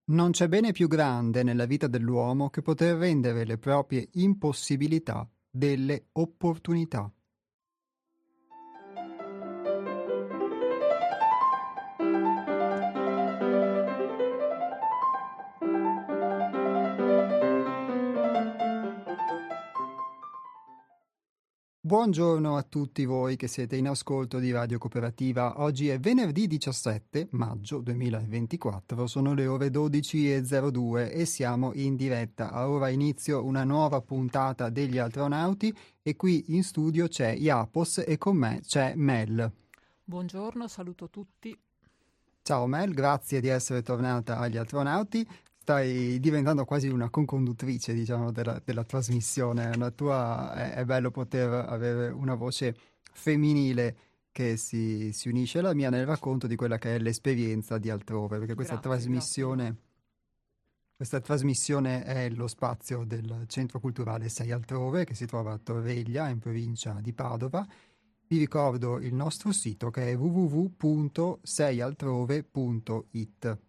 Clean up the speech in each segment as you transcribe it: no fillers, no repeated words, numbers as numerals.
Non c'è bene più grande nella vita dell'uomo che poter rendere le proprie impossibilità delle opportunità. Buongiorno a tutti voi che siete in ascolto di Radio Cooperativa. Oggi è venerdì 17 maggio 2024, sono le ore 12:02 e siamo in diretta. A ora inizio una nuova puntata degli Astronauti e qui in studio c'è Iapos e con me c'è Mel. Buongiorno, saluto tutti. Ciao Mel, grazie di essere tornata agli Astronauti. Stai diventando quasi una conconduttrice, diciamo, della trasmissione. È bello poter avere una voce femminile che si unisce alla mia nel racconto di quella che è l'esperienza di altrove, perché Grazie. questa trasmissione è lo spazio del Centro Culturale Sei Altrove, che si trova a Torreglia, in provincia di Padova. Vi ricordo il nostro sito che è www.seialtrove.it.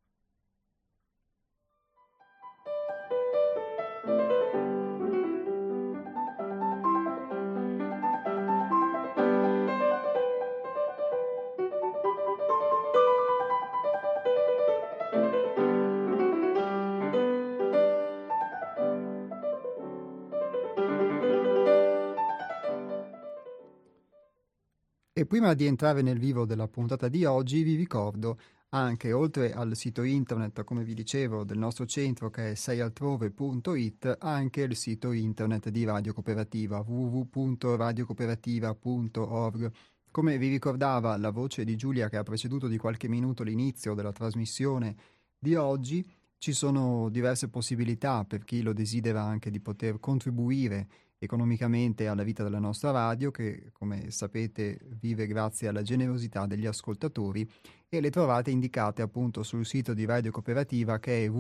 E prima di entrare nel vivo della puntata di oggi, vi ricordo anche, oltre al sito internet, come vi dicevo, del nostro centro che è seialtrove.it, anche il sito internet di Radio Cooperativa, www.radiocooperativa.org. Come vi ricordava la voce di Giulia che ha preceduto di qualche minuto l'inizio della trasmissione di oggi, ci sono diverse possibilità per chi lo desidera anche di poter contribuire economicamente alla vita della nostra radio, che come sapete vive grazie alla generosità degli ascoltatori, e le trovate indicate appunto sul sito di Radio Cooperativa che è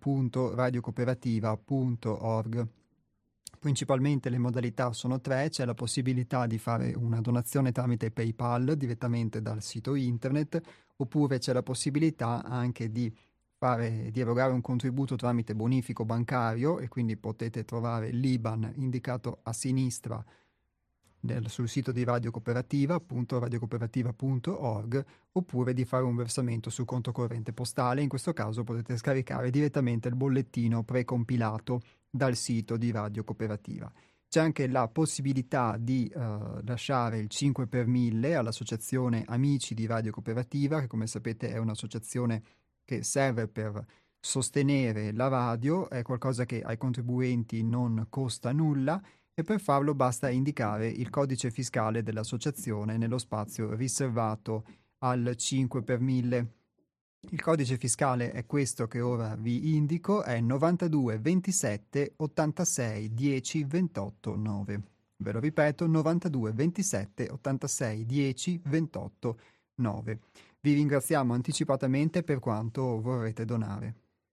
www.radiocooperativa.org. Principalmente le modalità sono tre: c'è la possibilità di fare una donazione tramite PayPal direttamente dal sito internet, oppure c'è la possibilità anche di erogare un contributo tramite bonifico bancario, e quindi potete trovare l'IBAN indicato a sinistra sul sito di Radio Cooperativa, appunto radiocooperativa.org, oppure di fare un versamento sul conto corrente postale. In questo caso potete scaricare direttamente il bollettino precompilato dal sito di Radio Cooperativa. C'è anche la possibilità di lasciare il 5 per 1000 all'associazione Amici di Radio Cooperativa, che come sapete è un'associazione che serve per sostenere la radio, è qualcosa che ai contribuenti non costa nulla, e per farlo basta indicare il codice fiscale dell'associazione nello spazio riservato al 5 per 1000. Il codice fiscale è questo che ora vi indico, è 92 27 86 10 28 9. Ve lo ripeto, 92 27 86 10 28 9. Vi ringraziamo anticipatamente per quanto vorrete donare.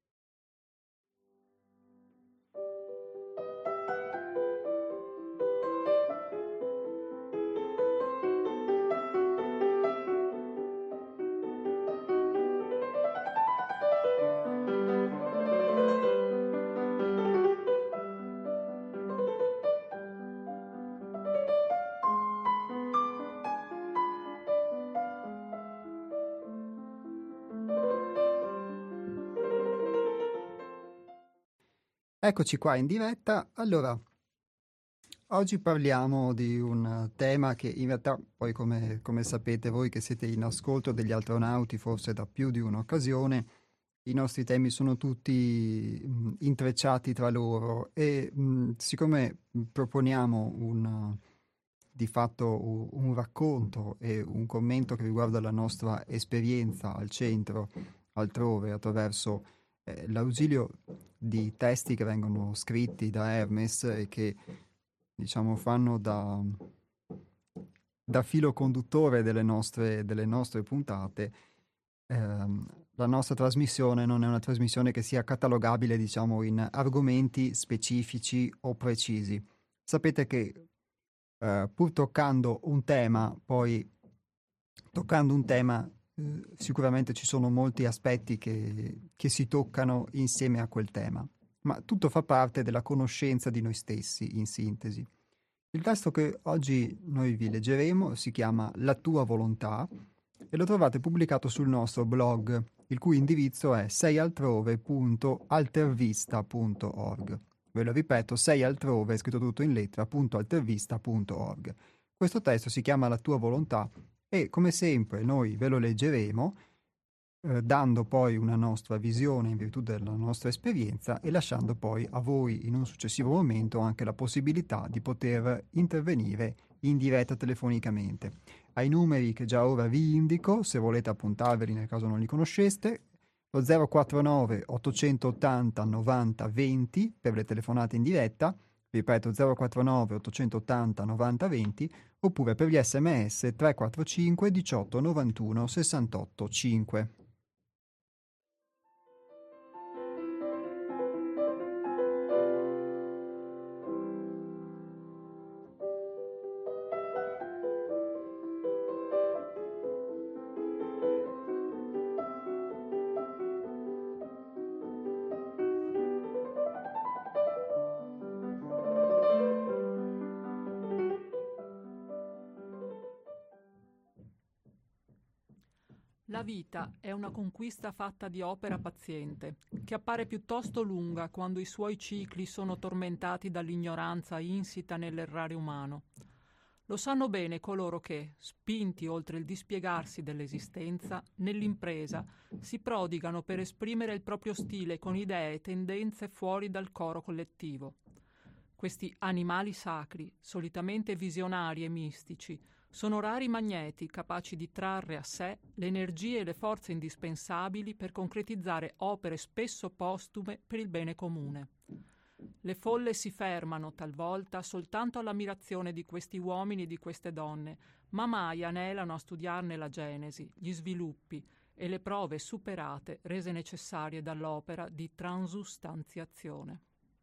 Eccoci qua in diretta. Allora, oggi parliamo di un tema che in realtà poi come sapete voi che siete in ascolto degli Astronauti forse da più di un'occasione, i nostri temi sono tutti intrecciati tra loro e siccome proponiamo di fatto un racconto e un commento che riguarda la nostra esperienza al centro, altrove, attraverso l'ausilio di testi che vengono scritti da Hermes e che diciamo fanno da filo conduttore delle nostre puntate. La nostra trasmissione non è una trasmissione che sia catalogabile, diciamo, in argomenti specifici o precisi. Sapete che pur toccando un tema Sicuramente ci sono molti aspetti che si toccano insieme a quel tema, ma tutto fa parte della conoscenza di noi stessi, in sintesi. Il testo che oggi noi vi leggeremo si chiama La tua volontà e lo trovate pubblicato sul nostro blog, il cui indirizzo è seialtrove.altervista.org. Ve lo ripeto, seialtrove, scritto tutto in lettera.altervista.org. Questo testo si chiama La tua volontà e, come sempre, noi ve lo leggeremo dando poi una nostra visione in virtù della nostra esperienza e lasciando poi a voi in un successivo momento anche la possibilità di poter intervenire in diretta telefonicamente. Ai numeri che già ora vi indico, se volete appuntarveli nel caso non li conosceste, lo 049 880 90 20 per le telefonate in diretta, ripeto 049 880 90 20, oppure per gli sms 345 18 91 68 5. La vita è una conquista fatta di opera paziente, che appare piuttosto lunga quando i suoi cicli sono tormentati dall'ignoranza insita nell'errare umano. Lo sanno bene coloro che, spinti oltre il dispiegarsi dell'esistenza, nell'impresa si prodigano per esprimere il proprio stile con idee e tendenze fuori dal coro collettivo. Questi animali sacri, solitamente visionari e mistici, sono rari magneti capaci di trarre a sé le energie e le forze indispensabili per concretizzare opere spesso postume per il bene comune. Le folle si fermano talvolta soltanto all'ammirazione di questi uomini e di queste donne, ma mai anelano a studiarne la genesi, gli sviluppi e le prove superate rese necessarie dall'opera di transustanziazione.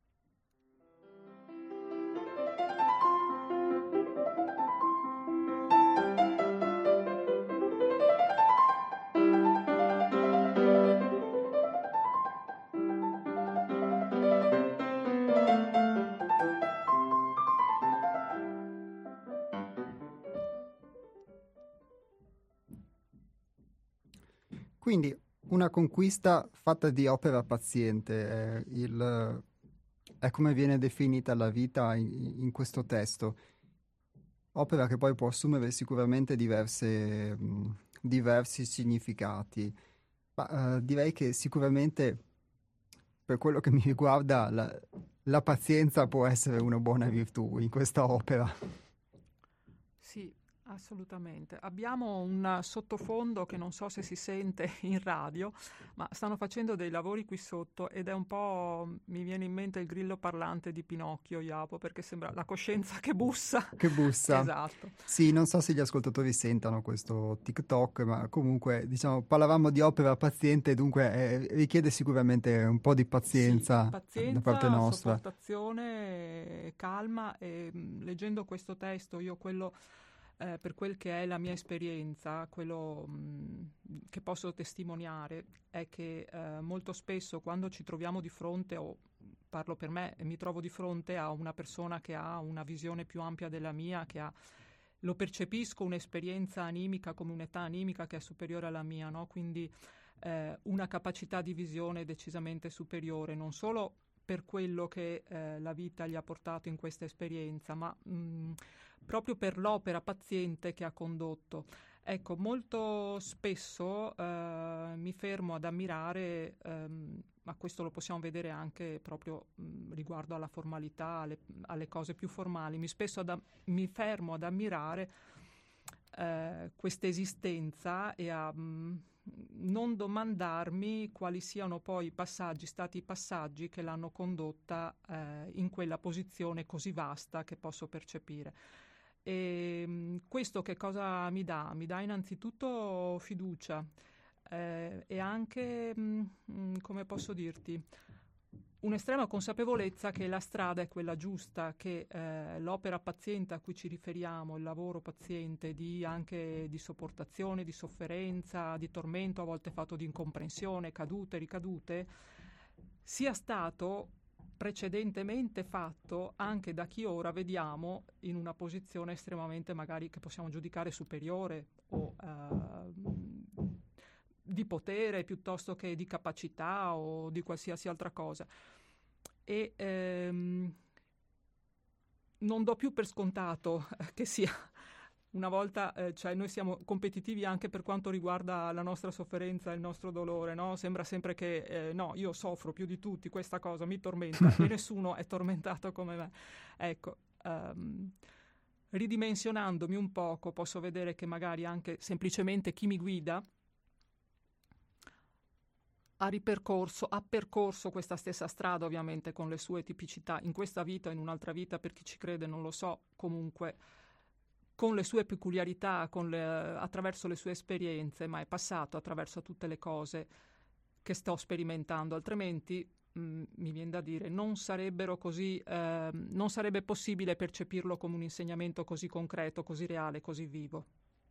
Quindi una conquista fatta di opera paziente è come viene definita la vita in questo testo. Opera che poi può assumere sicuramente diversi significati. Ma, direi che sicuramente, per quello che mi riguarda, la pazienza può essere una buona virtù in questa opera. Sì, assolutamente. Abbiamo un sottofondo che non so se si sente in radio, ma stanno facendo dei lavori qui sotto ed è un po', mi viene in mente il grillo parlante di Pinocchio, Japo, perché sembra la coscienza che bussa. Che bussa. Esatto. Sì, non so se gli ascoltatori sentano questo TikTok, ma comunque, diciamo, parlavamo di opera paziente, dunque richiede sicuramente un po' di Sì, pazienza da parte pazienza, nostra. sopportazione, calma e leggendo questo testo io quello per quel che è la mia esperienza, quello che posso testimoniare è che molto spesso quando ci troviamo di fronte, o parlo per me, mi trovo di fronte a una persona che ha una visione più ampia della mia, lo percepisco un'esperienza animica come un'età animica che è superiore alla mia, no? Quindi una capacità di visione decisamente superiore, non solo per quello che la vita gli ha portato in questa esperienza, ma proprio per l'opera paziente che ha condotto. Ecco, molto spesso mi fermo ad ammirare, ma questo lo possiamo vedere anche proprio riguardo alla formalità, alle cose più formali, mi fermo ad ammirare questa esistenza e a non domandarmi quali siano poi stati i passaggi che l'hanno condotta in quella posizione così vasta che posso percepire. E questo che cosa mi dà? Mi dà innanzitutto fiducia e anche, come posso dirti, un'estrema consapevolezza che la strada è quella giusta, che l'opera paziente a cui ci riferiamo, il lavoro paziente anche di sopportazione, di sofferenza, di tormento, a volte fatto di incomprensione, cadute, ricadute, sia stato precedentemente fatto anche da chi ora vediamo in una posizione estremamente magari che possiamo giudicare superiore o di potere piuttosto che di capacità o di qualsiasi altra cosa. E non do più per scontato che sia una volta, cioè noi siamo competitivi anche per quanto riguarda la nostra sofferenza, il nostro dolore, no? Sembra sempre che no, io soffro più di tutti, questa cosa mi tormenta e nessuno è tormentato come me. Ecco, ridimensionandomi un poco posso vedere che magari anche semplicemente chi mi guida ha percorso questa stessa strada, ovviamente con le sue tipicità, in questa vita o in un'altra vita, per chi ci crede non lo so, comunque con le sue peculiarità, attraverso le sue esperienze, ma è passato attraverso tutte le cose che sto sperimentando, altrimenti mi viene da dire non sarebbe possibile percepirlo come un insegnamento così concreto, così reale, così vivo.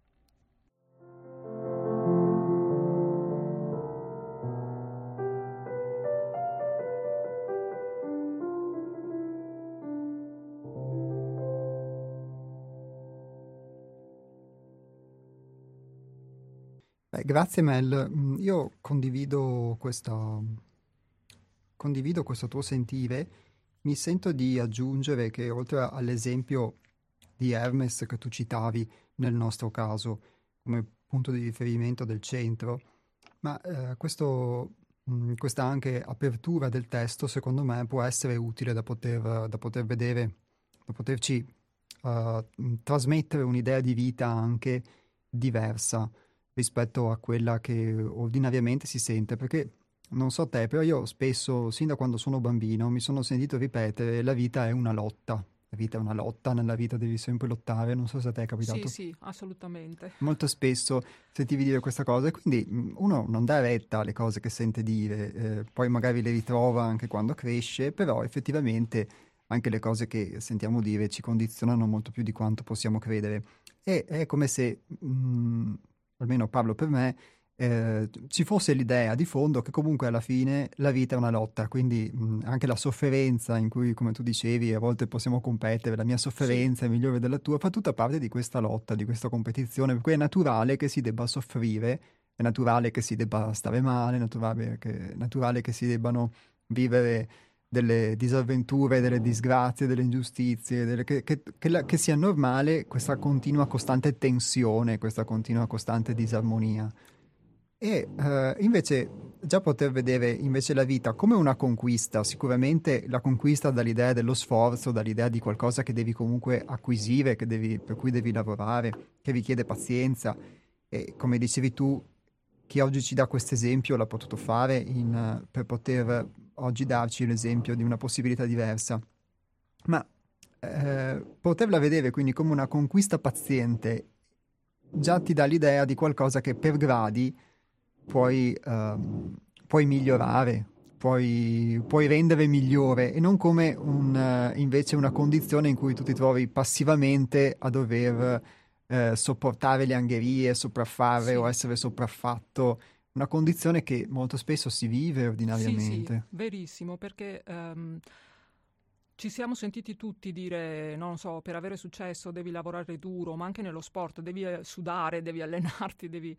Grazie Mel. Io condivido questo tuo sentire. Mi sento di aggiungere che oltre all'esempio di Hermes che tu citavi nel nostro caso come punto di riferimento del centro, ma questa anche apertura del testo secondo me può essere utile da poter vedere, da poterci trasmettere un'idea di vita anche diversa rispetto a quella che ordinariamente si sente, perché non so te, però io spesso, sin da quando sono bambino, mi sono sentito ripetere la vita è una lotta. La vita è una lotta, nella vita devi sempre lottare, non so se a te è capitato. Sì, assolutamente. Molto spesso sentivi dire questa cosa e quindi uno non dà retta alle cose che sente dire, poi magari le ritrova anche quando cresce, però effettivamente anche le cose che sentiamo dire ci condizionano molto più di quanto possiamo credere. E è come se, almeno parlo per me, ci fosse l'idea di fondo che comunque alla fine la vita è una lotta, quindi anche la sofferenza in cui, come tu dicevi, a volte possiamo competere, la mia sofferenza è migliore della tua, fa tutta parte di questa lotta, di questa competizione, per cui è naturale che si debba soffrire, è naturale che si debba stare male, è naturale che si debbano vivere delle disavventure, delle disgrazie, delle ingiustizie, che sia normale questa continua costante tensione, questa continua costante disarmonia. E invece già poter vedere invece la vita come una conquista, sicuramente la conquista dall'idea dello sforzo, dall'idea di qualcosa che devi comunque acquisire, per cui devi lavorare, che richiede pazienza. E come dicevi tu, chi oggi ci dà questo esempio l'ha potuto fare per poter oggi darci l'esempio di una possibilità diversa. Ma poterla vedere quindi come una conquista paziente già ti dà l'idea di qualcosa che per gradi puoi migliorare, puoi rendere migliore e non come invece una condizione in cui tu ti trovi passivamente a dover sopportare le angherie, sopraffare o essere sopraffatto, una condizione che molto spesso si vive ordinariamente. Sì, verissimo, perché ci siamo sentiti tutti dire, non so, per avere successo devi lavorare duro, ma anche nello sport devi sudare, devi allenarti, devi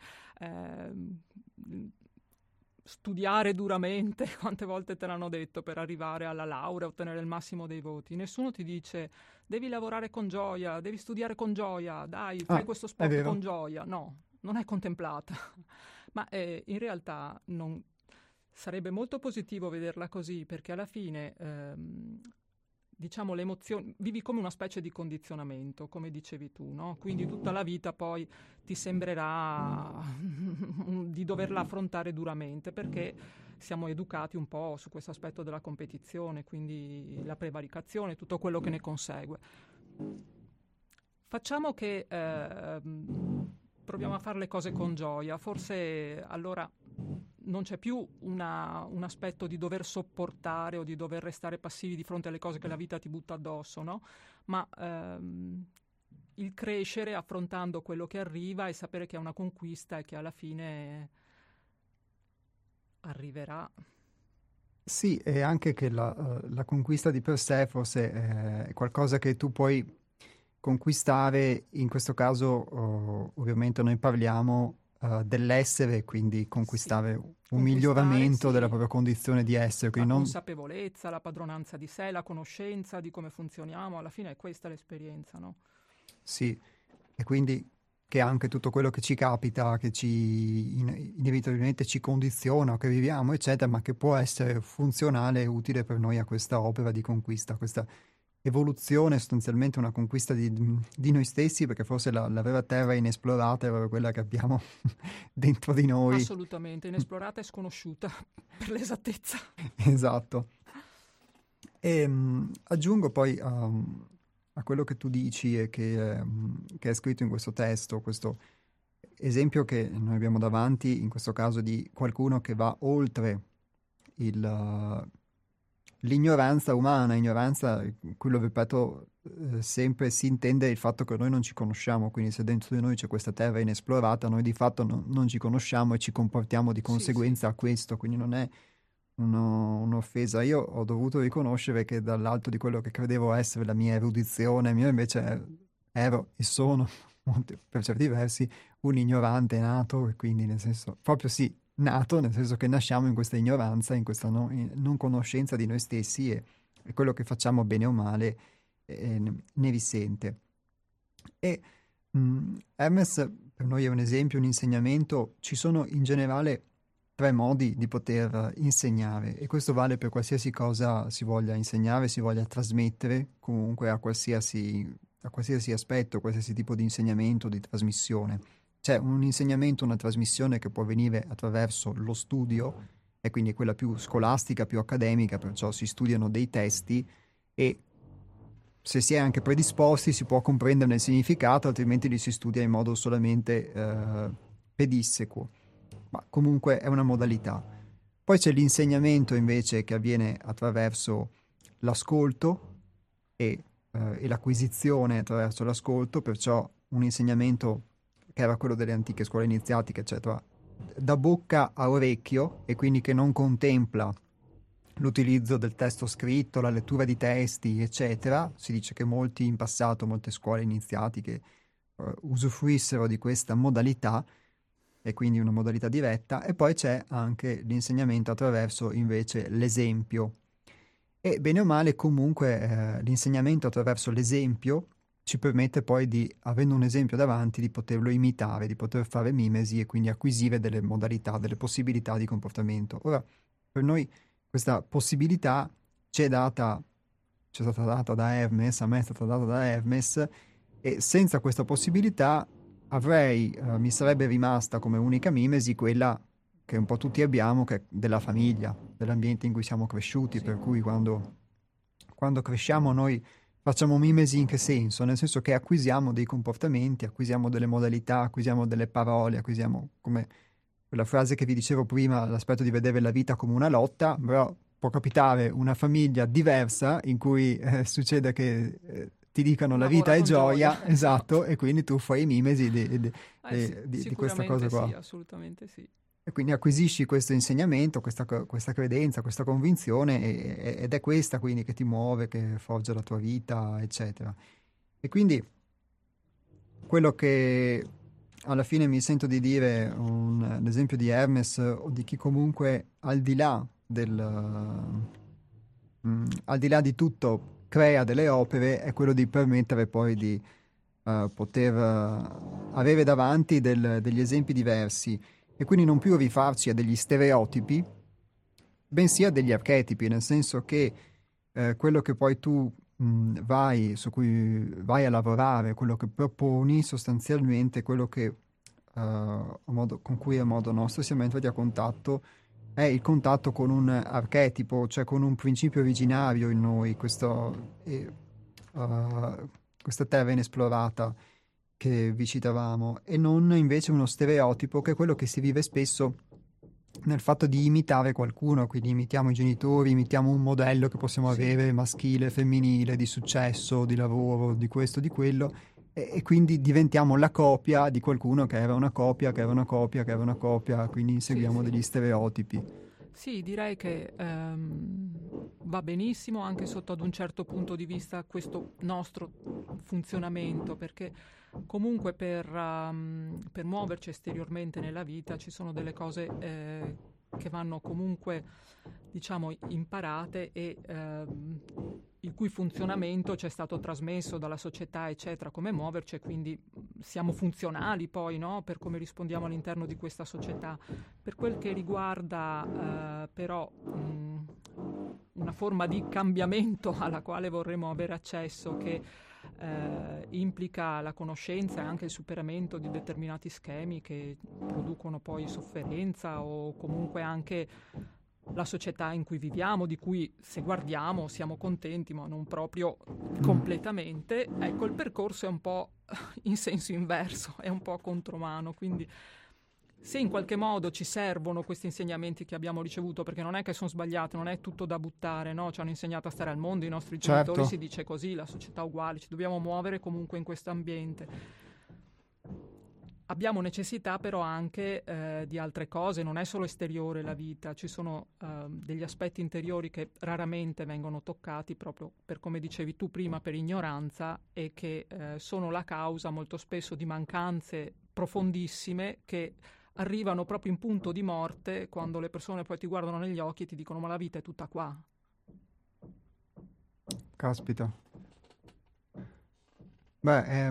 studiare duramente, quante volte te l'hanno detto, per arrivare alla laurea, ottenere il massimo dei voti. Nessuno ti dice devi lavorare con gioia, devi studiare con gioia, dai, fai questo sport con gioia. No, non è contemplata. Ma in realtà sarebbe molto positivo vederla così, perché alla fine diciamo l'emozione, vivi come una specie di condizionamento, come dicevi tu, no? Quindi tutta la vita poi ti sembrerà di doverla affrontare duramente, perché siamo educati un po' su questo aspetto della competizione, quindi la prevaricazione, tutto quello che ne consegue. Facciamo che proviamo a fare le cose con gioia, forse allora non c'è più un aspetto di dover sopportare o di dover restare passivi di fronte alle cose che la vita ti butta addosso, no? Ma il crescere affrontando quello che arriva e sapere che è una conquista e che alla fine arriverà. Sì, e anche che la conquista di per sé forse è qualcosa che tu puoi conquistare, in questo caso ovviamente noi parliamo dell'essere, quindi Sì, conquistare un conquistare, miglioramento della sì, propria condizione di essere, la quindi non. consapevolezza, la padronanza di sé, la conoscenza di come funzioniamo, alla fine è questa l'esperienza, no? Sì, e quindi che anche tutto quello che ci capita, che inevitabilmente ci condiziona, che viviamo, eccetera, ma che può essere funzionale e utile per noi a questa opera di conquista, questa evoluzione, sostanzialmente una conquista di noi stessi, perché forse la vera terra inesplorata è proprio quella che abbiamo dentro di noi. Assolutamente, inesplorata e sconosciuta, per l'esattezza. Esatto. E aggiungo poi a quello che tu dici e che è scritto in questo testo, questo esempio che noi abbiamo davanti, in questo caso di qualcuno che va oltre l'ignoranza umana, ignoranza, qui lo ripeto sempre, si intende il fatto che noi non ci conosciamo, quindi se dentro di noi c'è questa terra inesplorata, noi di fatto non ci conosciamo e ci comportiamo di Sì, sì, conseguenza a questo, quindi non è un'offesa. Io ho dovuto riconoscere che dall'alto di quello che credevo essere la mia erudizione, io invece ero e sono, per certi versi, un ignorante nato, e quindi nel senso, proprio sì, nato, nel senso che nasciamo in questa ignoranza, in questa non conoscenza di noi stessi e quello che facciamo bene o male ne risente. E Hermes per noi è un esempio, un insegnamento. Ci sono in generale tre modi di poter insegnare e questo vale per qualsiasi cosa si voglia insegnare, si voglia trasmettere, comunque a qualsiasi aspetto, qualsiasi tipo di insegnamento, di trasmissione. C'è un insegnamento, una trasmissione che può avvenire attraverso lo studio, e quindi è quella più scolastica, più accademica, perciò si studiano dei testi e se si è anche predisposti si può comprenderne il significato, altrimenti li si studia in modo solamente pedissequo. Ma comunque è una modalità. Poi c'è l'insegnamento invece che avviene attraverso l'ascolto e l'acquisizione attraverso l'ascolto, perciò un insegnamento che era quello delle antiche scuole iniziatiche, eccetera, da bocca a orecchio e quindi che non contempla l'utilizzo del testo scritto, la lettura di testi, eccetera. Si dice che molti in passato, molte scuole iniziatiche usufruissero di questa modalità e quindi una modalità diretta, e poi c'è anche l'insegnamento attraverso invece l'esempio. E bene o male comunque l'insegnamento attraverso l'esempio ci permette poi di, avendo un esempio davanti, di poterlo imitare, di poter fare mimesi e quindi acquisire delle modalità, delle possibilità di comportamento. Ora, per noi questa possibilità ci è stata data da Hermes, a me è stata data da Hermes, e senza questa possibilità mi sarebbe rimasta come unica mimesi quella che un po' tutti abbiamo, che è della famiglia, dell'ambiente in cui siamo cresciuti, sì. per cui quando cresciamo noi facciamo mimesi in che senso? Nel senso che acquisiamo dei comportamenti, acquisiamo delle modalità, acquisiamo delle parole, acquisiamo come quella frase che vi dicevo prima, l'aspetto di vedere la vita come una lotta, però può capitare una famiglia diversa in cui succede che ti dicano la vita Lavora è con gioia, gioia, esatto, esatto. e quindi tu fai mimesi Sì, di questa cosa sicuramente qua. sì, assolutamente sì. E quindi acquisisci questo insegnamento, questa credenza, questa convinzione ed è questa quindi che ti muove, che forgia la tua vita, eccetera. E quindi quello che alla fine mi sento di dire, l'esempio di Hermes o di chi comunque al di là di tutto crea delle opere, è quello di permettere poi di poter avere davanti degli esempi diversi e quindi non più rifarci a degli stereotipi, bensì a degli archetipi, nel senso che quello che poi tu su cui vai a lavorare, quello che proponi, sostanzialmente quello che con cui a modo nostro siamo entrati a contatto è il contatto con un archetipo, cioè con un principio originario in noi, questa terra inesplorata che vi citavamo, e non invece uno stereotipo che è quello che si vive spesso nel fatto di imitare qualcuno, quindi imitiamo i genitori, imitiamo un modello che possiamo Sì. avere maschile, femminile, di successo, di lavoro, di questo, di quello, e quindi diventiamo la copia di qualcuno che era una copia, che era una copia, che era una copia, quindi Sì, inseguiamo sì. degli stereotipi. Sì, direi che va benissimo anche sotto ad un certo punto di vista questo nostro funzionamento, perché comunque per muoverci esteriormente nella vita ci sono delle cose che vanno comunque, diciamo, imparate e il cui funzionamento ci è stato trasmesso dalla società, eccetera, come muoverci, e quindi siamo funzionali poi, no? Per come rispondiamo all'interno di questa società. Per quel che riguarda però una forma di cambiamento alla quale vorremmo avere accesso, che implica la conoscenza e anche il superamento di determinati schemi che producono poi sofferenza, o comunque anche la società in cui viviamo, di cui se guardiamo siamo contenti, ma non proprio completamente. Ecco, il percorso è un po' in senso inverso, è un po' a contromano, quindi se in qualche modo ci servono questi insegnamenti che abbiamo ricevuto, perché non è che sono sbagliati, non è tutto da buttare, no? Ci hanno insegnato a stare al mondo, i nostri genitori, Certo. si dice così, la società uguale, ci dobbiamo muovere comunque in questo ambiente. Abbiamo necessità però anche di altre cose, non è solo esteriore la vita, ci sono degli aspetti interiori che raramente vengono toccati, proprio per come dicevi tu prima, per ignoranza, e che sono la causa molto spesso di mancanze profondissime che arrivano proprio in punto di morte, quando le persone poi ti guardano negli occhi e ti dicono: ma la vita è tutta qua. Caspita. Beh, è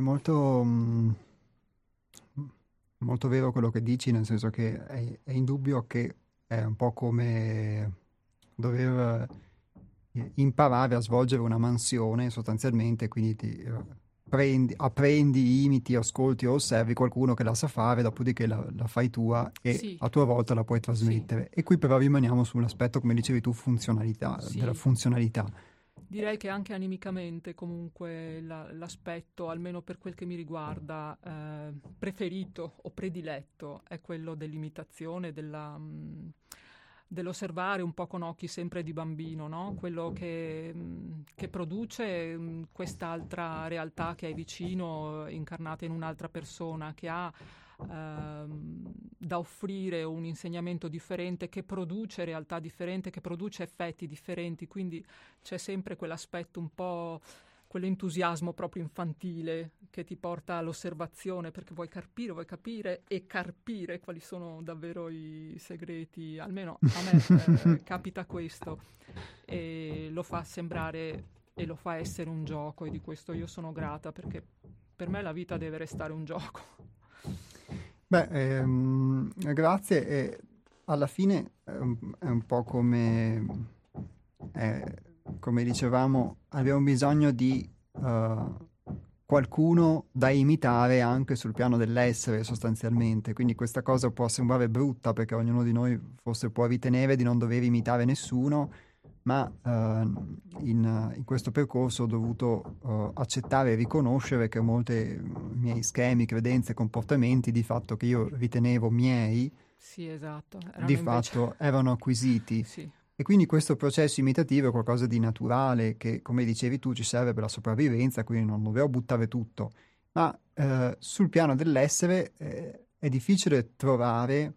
molto vero quello che dici, nel senso che è indubbio che è un po' come dover imparare a svolgere una mansione sostanzialmente, quindi apprendi, imiti, ascolti o osservi qualcuno che la sa fare, dopodiché la fai tua e Sì, a tua volta la puoi sì, trasmettere. E qui però rimaniamo sull'aspetto, come dicevi tu, della sì. funzionalità. Direi che anche animicamente comunque l'aspetto, almeno per quel che mi riguarda, preferito o prediletto è quello dell'imitazione, dell'osservare un po' con occhi sempre di bambino, no? Quello che produce quest'altra realtà che è vicino, incarnata in un'altra persona, che ha da offrire un insegnamento differente, che produce realtà differenti, che produce effetti differenti, quindi c'è sempre quell'aspetto un po', quell'entusiasmo proprio infantile che ti porta all'osservazione, perché vuoi capire e carpire quali sono davvero i segreti. Almeno a me capita questo, e lo fa sembrare e lo fa essere un gioco, e di questo io sono grata, perché per me la vita deve restare un gioco. Beh, grazie. E alla fine è un po' come dicevamo, abbiamo bisogno di qualcuno da imitare anche sul piano dell'essere sostanzialmente. Quindi questa cosa può sembrare brutta perché ognuno di noi forse può ritenere di non dover imitare nessuno, ma in questo percorso ho dovuto accettare e riconoscere che molti miei schemi, credenze, comportamenti di fatto che io ritenevo miei, Sì, esatto, di erano invece fatto erano acquisiti. sì, E quindi questo processo imitativo è qualcosa di naturale che, come dicevi tu, ci serve per la sopravvivenza, quindi non dovevo buttare tutto. Ma sul piano dell'essere è difficile trovare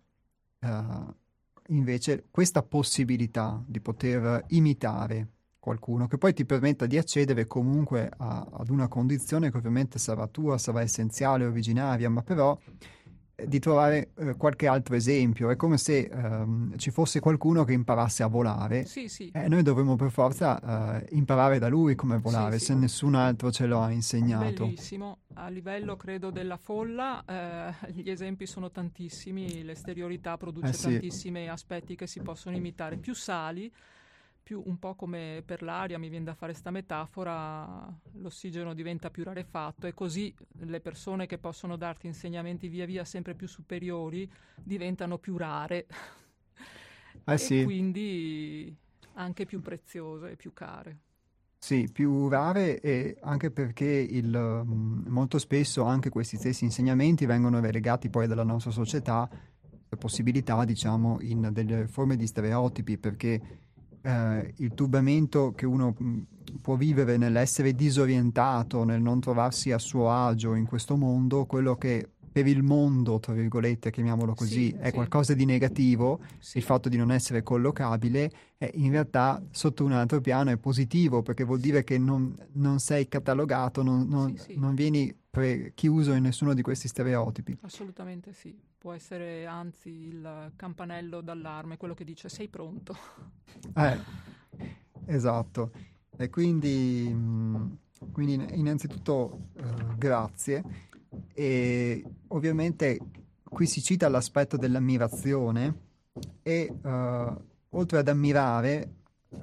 invece questa possibilità di poter imitare qualcuno che poi ti permetta di accedere comunque ad una condizione che ovviamente sarà tua, sarà essenziale, originaria, ma però di trovare qualche altro esempio. È come se ci fosse qualcuno che imparasse a volare sì, sì, e noi dovremmo per forza imparare da lui come sì, volare, se sì. nessun altro ce lo ha insegnato. Bellissimo, a livello credo della folla, gli esempi sono tantissimi, l'esteriorità Eh produce sì, tantissimi aspetti che si possono imitare. Più sali, più un po' come per l'aria, mi viene da fare sta metafora, l'ossigeno diventa più rarefatto, e così le persone che possono darti insegnamenti via via sempre più superiori diventano più rare eh e sì. quindi anche più preziose e più care. Sì, più rare, e anche perché molto spesso anche questi stessi insegnamenti vengono relegati poi dalla nostra società possibilità, diciamo, in delle forme di stereotipi, perché il turbamento che uno può vivere nell'essere disorientato, nel non trovarsi a suo agio in questo mondo, quello che per il mondo, tra virgolette, chiamiamolo così, Sì, è sì, qualcosa di negativo, sì, il fatto di non essere collocabile, in realtà sotto un altro piano è positivo, perché vuol dire sì, che non sei catalogato, sì, sì. non vieni chiuso in nessuno di questi stereotipi. Assolutamente sì, può essere anzi il campanello d'allarme, quello che dice sei pronto. Eh, esatto. E quindi, quindi innanzitutto grazie. E ovviamente qui si cita l'aspetto dell'ammirazione e oltre ad ammirare,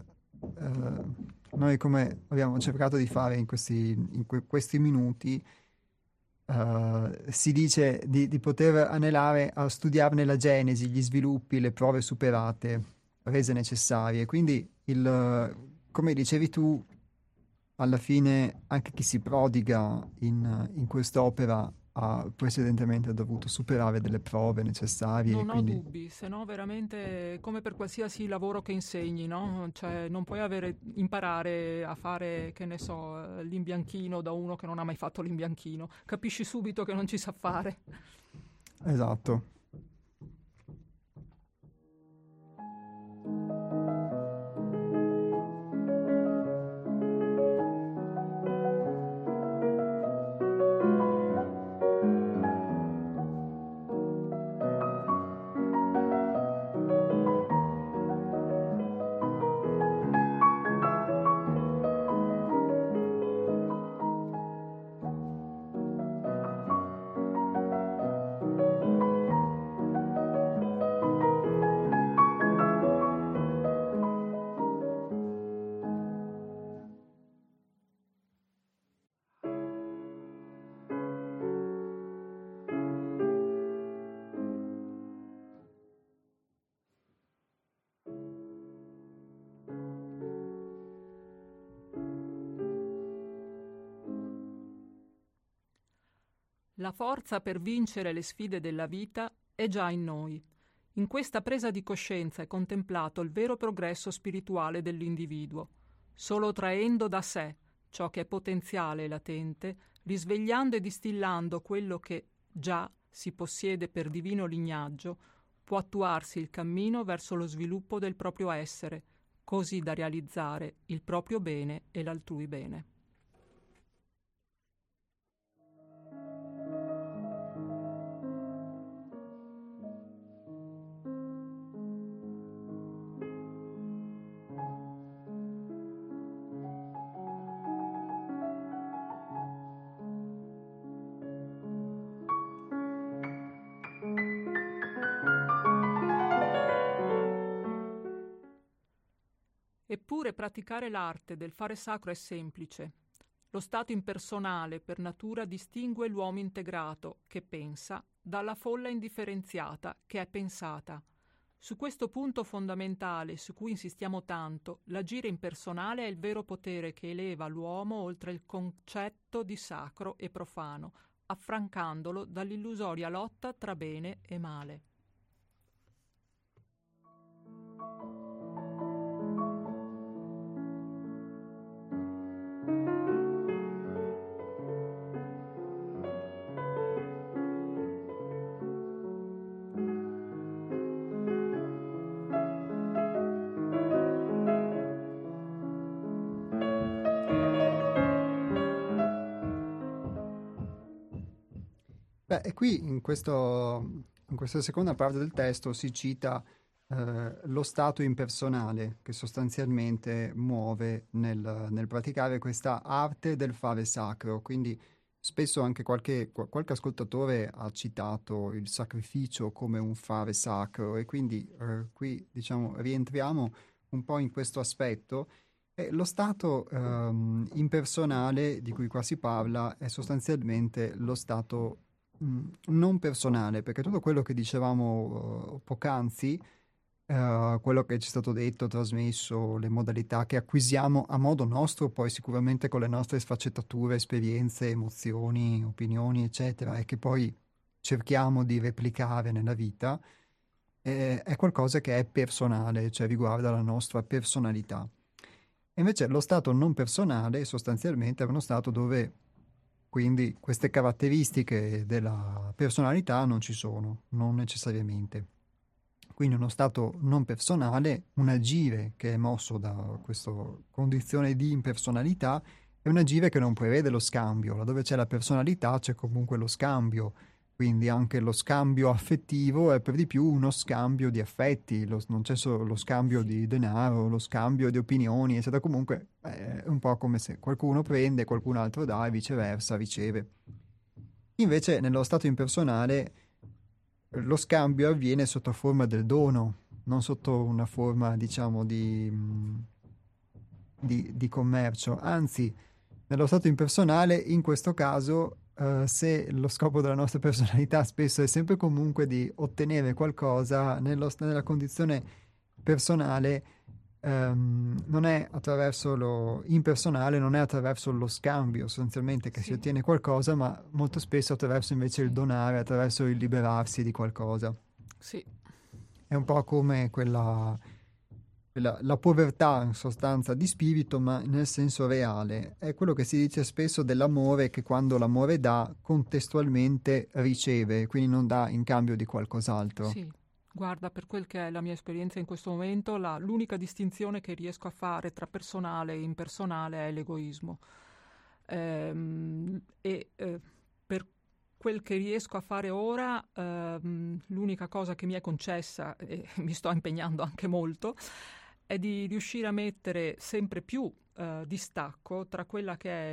noi come abbiamo cercato di fare in questi minuti, si dice di poter anelare a studiarne la genesi, gli sviluppi, le prove superate, rese necessarie. Quindi, come dicevi tu, alla fine anche chi si prodiga in quest'opera ha precedentemente dovuto superare delle prove necessarie, e Non ho quindi dubbi, se no veramente come per qualsiasi lavoro che insegni, no? Cioè non puoi imparare a fare, che ne so, l'imbianchino da uno che non ha mai fatto l'imbianchino. Capisci subito che non ci sa fare. esatto. La forza per vincere le sfide della vita è già in noi. In questa presa di coscienza è contemplato il vero progresso spirituale dell'individuo. Solo traendo da sé ciò che è potenziale e latente, risvegliando e distillando quello che già si possiede per divino lignaggio, può attuarsi il cammino verso lo sviluppo del proprio essere, così da realizzare il proprio bene e l'altrui bene. Eppure praticare l'arte del fare sacro è semplice. Lo stato impersonale per natura distingue l'uomo integrato, che pensa, dalla folla indifferenziata, che è pensata. Su questo punto fondamentale, su cui insistiamo tanto, l'agire impersonale è il vero potere che eleva l'uomo oltre il concetto di sacro e profano, affrancandolo dall'illusoria lotta tra bene e male. Beh, e qui in questa seconda parte del testo si cita lo stato impersonale che sostanzialmente muove nel praticare questa arte del fare sacro. Quindi spesso anche qualche ascoltatore ha citato il sacrificio come un fare sacro, e quindi qui diciamo rientriamo un po' in questo aspetto. E lo stato impersonale di cui qua si parla è sostanzialmente lo stato non personale, perché tutto quello che dicevamo poc'anzi, quello che ci è stato detto, trasmesso, le modalità che acquisiamo a modo nostro, poi sicuramente con le nostre sfaccettature, esperienze, emozioni, opinioni, eccetera, e che poi cerchiamo di replicare nella vita, è qualcosa che è personale, cioè riguarda la nostra personalità. E invece lo stato non personale sostanzialmente è uno stato dove quindi queste caratteristiche della personalità non ci sono, non necessariamente. Quindi uno stato non personale, un agire che è mosso da questa condizione di impersonalità, è un agire che non prevede lo scambio. Laddove c'è la personalità c'è comunque lo scambio, quindi anche lo scambio affettivo è per di più uno scambio di affetti, non c'è solo lo scambio Sì, di denaro, lo scambio di opinioni, eccetera. Comunque è un po' come se qualcuno prende, qualcun altro dà e viceversa riceve. Invece nello stato impersonale lo scambio avviene sotto forma del dono, non sotto una forma, diciamo, di commercio. Anzi, nello stato impersonale, in questo caso, se lo scopo della nostra personalità spesso è sempre comunque di ottenere qualcosa, nella condizione personale, non è attraverso lo impersonale, non è attraverso lo scambio sostanzialmente che si sì, ottiene qualcosa, ma molto spesso attraverso invece il sì, donare, attraverso il liberarsi di qualcosa. sì, È un po' come la povertà in sostanza di spirito, ma nel senso reale. È quello che si dice spesso dell'amore, che quando l'amore dà, contestualmente riceve, quindi non dà in cambio di qualcos'altro. sì. Guarda, per quel che è la mia esperienza in questo momento, l'unica distinzione che riesco a fare tra personale e impersonale è l'egoismo. Per quel che riesco a fare ora, l'unica cosa che mi è concessa, e mi sto impegnando anche molto, è di riuscire a mettere sempre più distacco tra quella che è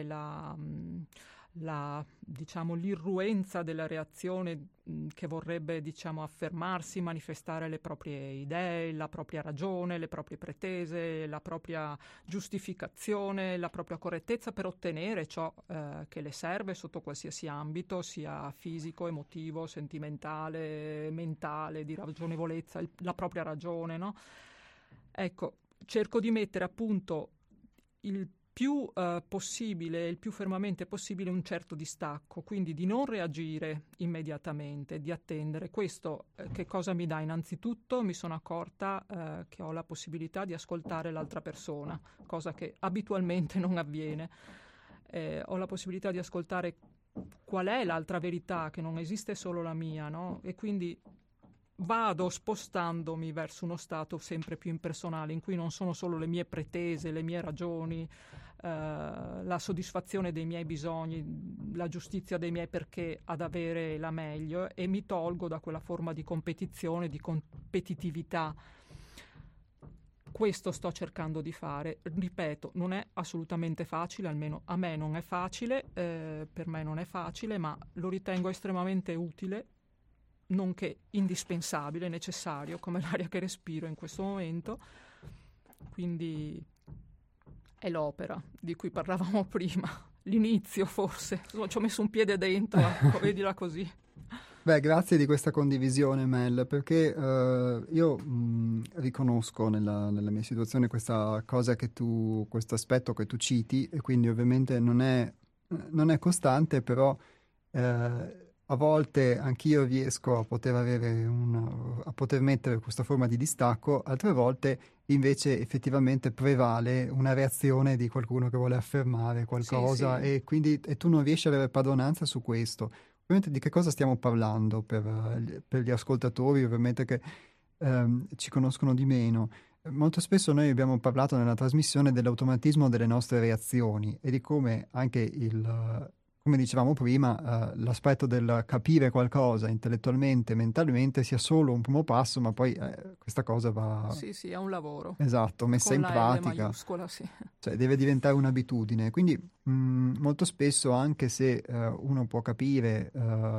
diciamo, l'irruenza della reazione che vorrebbe, diciamo, affermarsi, manifestare le proprie idee, la propria ragione, le proprie pretese, la propria giustificazione, la propria correttezza per ottenere ciò che le serve sotto qualsiasi ambito, sia fisico, emotivo, sentimentale, mentale, di ragionevolezza, la propria ragione, no? Ecco, cerco di mettere appunto il più possibile, il più fermamente possibile un certo distacco, quindi di non reagire immediatamente, di attendere. Questo che cosa mi dà? Innanzitutto mi sono accorta che ho la possibilità di ascoltare l'altra persona, cosa che abitualmente non avviene. Ho la possibilità di ascoltare qual è l'altra verità, che non esiste solo la mia, no? E quindi vado spostandomi verso uno stato sempre più impersonale, in cui non sono solo le mie pretese, le mie ragioni, la soddisfazione dei miei bisogni, la giustizia dei miei perché ad avere la meglio, e mi tolgo da quella forma di competizione, di competitività. Questo sto cercando di fare, ripeto, non è assolutamente facile, almeno a me non è facile, per me non è facile, ma lo ritengo estremamente utile, nonché indispensabile, necessario, come l'aria che respiro in questo momento. Quindi è l'opera di cui parlavamo prima, l'inizio forse. Insomma, ci ho messo un piede dentro, ecco, vedila così. Beh, grazie di questa condivisione, Mel, perché io riconosco nella mia situazione questa cosa questo aspetto che tu citi, e quindi ovviamente non è costante, però a volte anch'io riesco a poter a poter mettere questa forma di distacco, altre volte invece effettivamente prevale una reazione di qualcuno che vuole affermare Sì, qualcosa, sì. e quindi tu non riesci ad avere padronanza su questo. Ovviamente di che cosa stiamo parlando per gli ascoltatori, ovviamente che ci conoscono di meno. Molto spesso noi abbiamo parlato nella trasmissione dell'automatismo delle nostre reazioni e di come anche come dicevamo prima, l'aspetto del capire qualcosa intellettualmente, mentalmente, sia solo un primo passo, ma poi questa cosa va, Sì, sì, è un lavoro. esatto, messa Con in la L pratica. maiuscola, sì. Cioè, deve diventare un'abitudine. Quindi, molto spesso, anche se uno può capire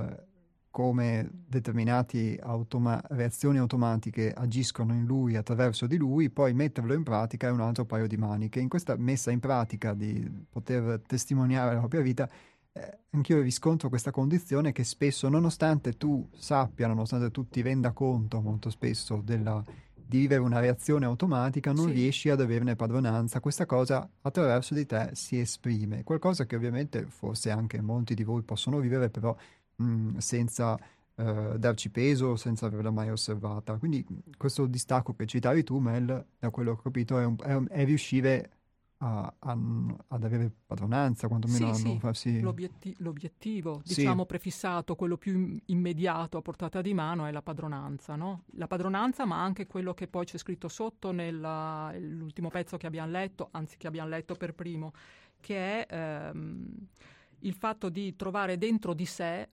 come determinate reazioni automatiche agiscono in lui attraverso di lui, poi metterlo in pratica è un altro paio di maniche. In questa messa in pratica di poter testimoniare la propria vita, anch'io riscontro questa condizione che spesso, nonostante tu sappia, nonostante tu ti renda conto molto spesso di vivere una reazione automatica, non Sì, riesci ad averne padronanza. Questa cosa attraverso di te si esprime. Qualcosa che ovviamente forse anche molti di voi possono vivere, però senza darci peso senza averla mai osservata. Quindi questo distacco che citavi tu, Mel, da quello che ho capito, è riuscire ad avere padronanza, quantomeno Sì, a non sì, farsi... l'obiettivo, Sì, diciamo, prefissato, quello più immediato a portata di mano è la padronanza, no? La padronanza, ma anche quello che poi c'è scritto sotto nell'ultimo pezzo che abbiamo letto, anzi che abbiamo letto per primo, che è il fatto di trovare dentro di sé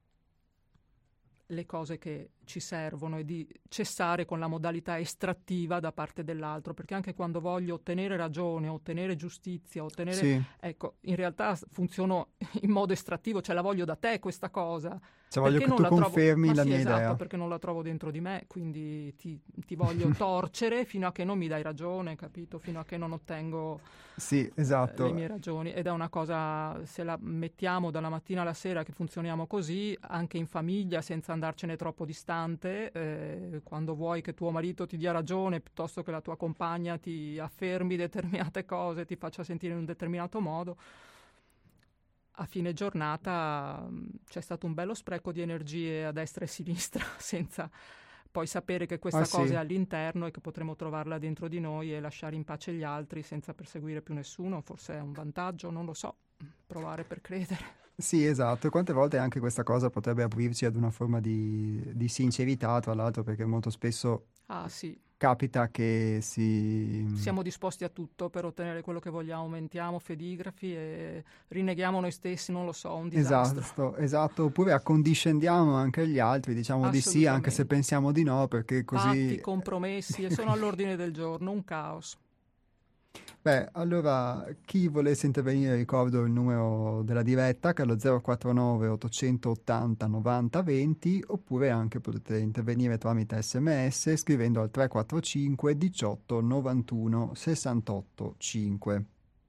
le cose che ci servono e di cessare con la modalità estrattiva da parte dell'altro, perché anche quando voglio ottenere ragione, ottenere giustizia, ottenere... sì, Ecco, in realtà funziono in modo estrattivo, cioè la voglio da te questa cosa, cioè voglio perché che non tu la trovo... confermi Ma la sì, mia esatto, idea. perché non la trovo dentro di me, quindi ti voglio torcere fino a che non mi dai ragione, capito? Fino a che non ottengo Sì, le esatto. mie ragioni, ed è una cosa, se la mettiamo dalla mattina alla sera che funzioniamo così, anche in famiglia senza andarcene troppo distante, quando vuoi che tuo marito ti dia ragione piuttosto che la tua compagna ti affermi determinate cose, ti faccia sentire in un determinato modo, a fine giornata c'è stato un bello spreco di energie a destra e a sinistra senza poi sapere che Ah questa cosa sì. è all'interno e che potremo trovarla dentro di noi e lasciare in pace gli altri senza perseguire più nessuno, forse è un vantaggio, non lo so, provare per credere. Sì, esatto. E quante volte anche questa cosa potrebbe aprirci ad una forma di sincerità, tra l'altro, perché molto spesso Ah sì, capita che si... siamo disposti a tutto per ottenere quello che vogliamo, aumentiamo fedigrafi e rinneghiamo noi stessi, non lo so, un disastro. Esatto, esatto. Oppure accondiscendiamo anche gli altri, diciamo di sì, anche se Assolutamente. pensiamo di no, perché Patti, così... compromessi e sono all'ordine del giorno, un caos. Beh, allora, chi volesse intervenire, ricordo il numero della diretta, che è lo 049 880 90 20, oppure anche potete intervenire tramite SMS scrivendo al 345 18 91 68 5.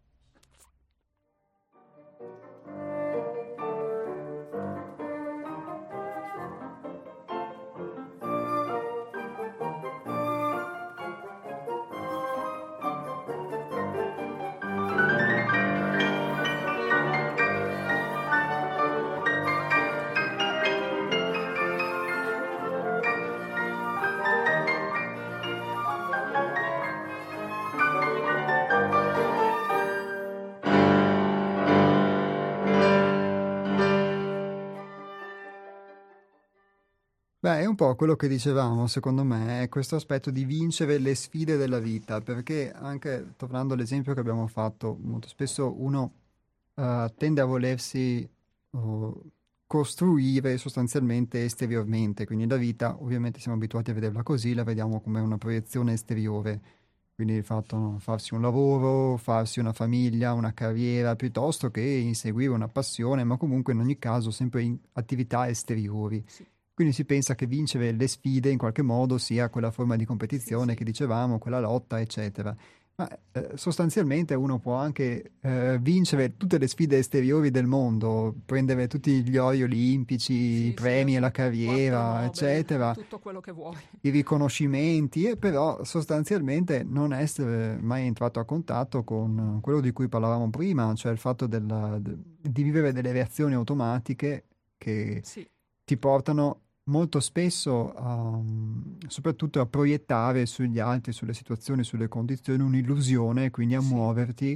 Beh, è un po' quello che dicevamo, secondo me, è questo aspetto di vincere le sfide della vita, perché anche tornando all'esempio che abbiamo fatto, molto spesso uno tende a volersi oh, costruire sostanzialmente esteriormente, quindi la vita ovviamente siamo abituati a vederla così, la vediamo come una proiezione esteriore, quindi il fatto no, farsi un lavoro, farsi una famiglia, una carriera, piuttosto che inseguire una passione, ma comunque in ogni caso sempre in attività esteriori. Sì, Quindi si pensa che vincere le sfide in qualche modo sia quella forma di sì, competizione che sì. dicevamo, quella lotta, eccetera. Ma sostanzialmente uno può anche vincere tutte le sfide esteriori del mondo, prendere tutti gli ori olimpici, i Sì, sì, premi alla 4 carriera, Nobel, eccetera, tutto quello che vuoi. i riconoscimenti, e però sostanzialmente non essere mai entrato a contatto con quello di cui parlavamo prima, cioè il fatto di vivere delle reazioni automatiche che Sì, ti portano molto spesso soprattutto a proiettare sugli altri, sulle situazioni, sulle condizioni un'illusione e quindi a sì, muoverti,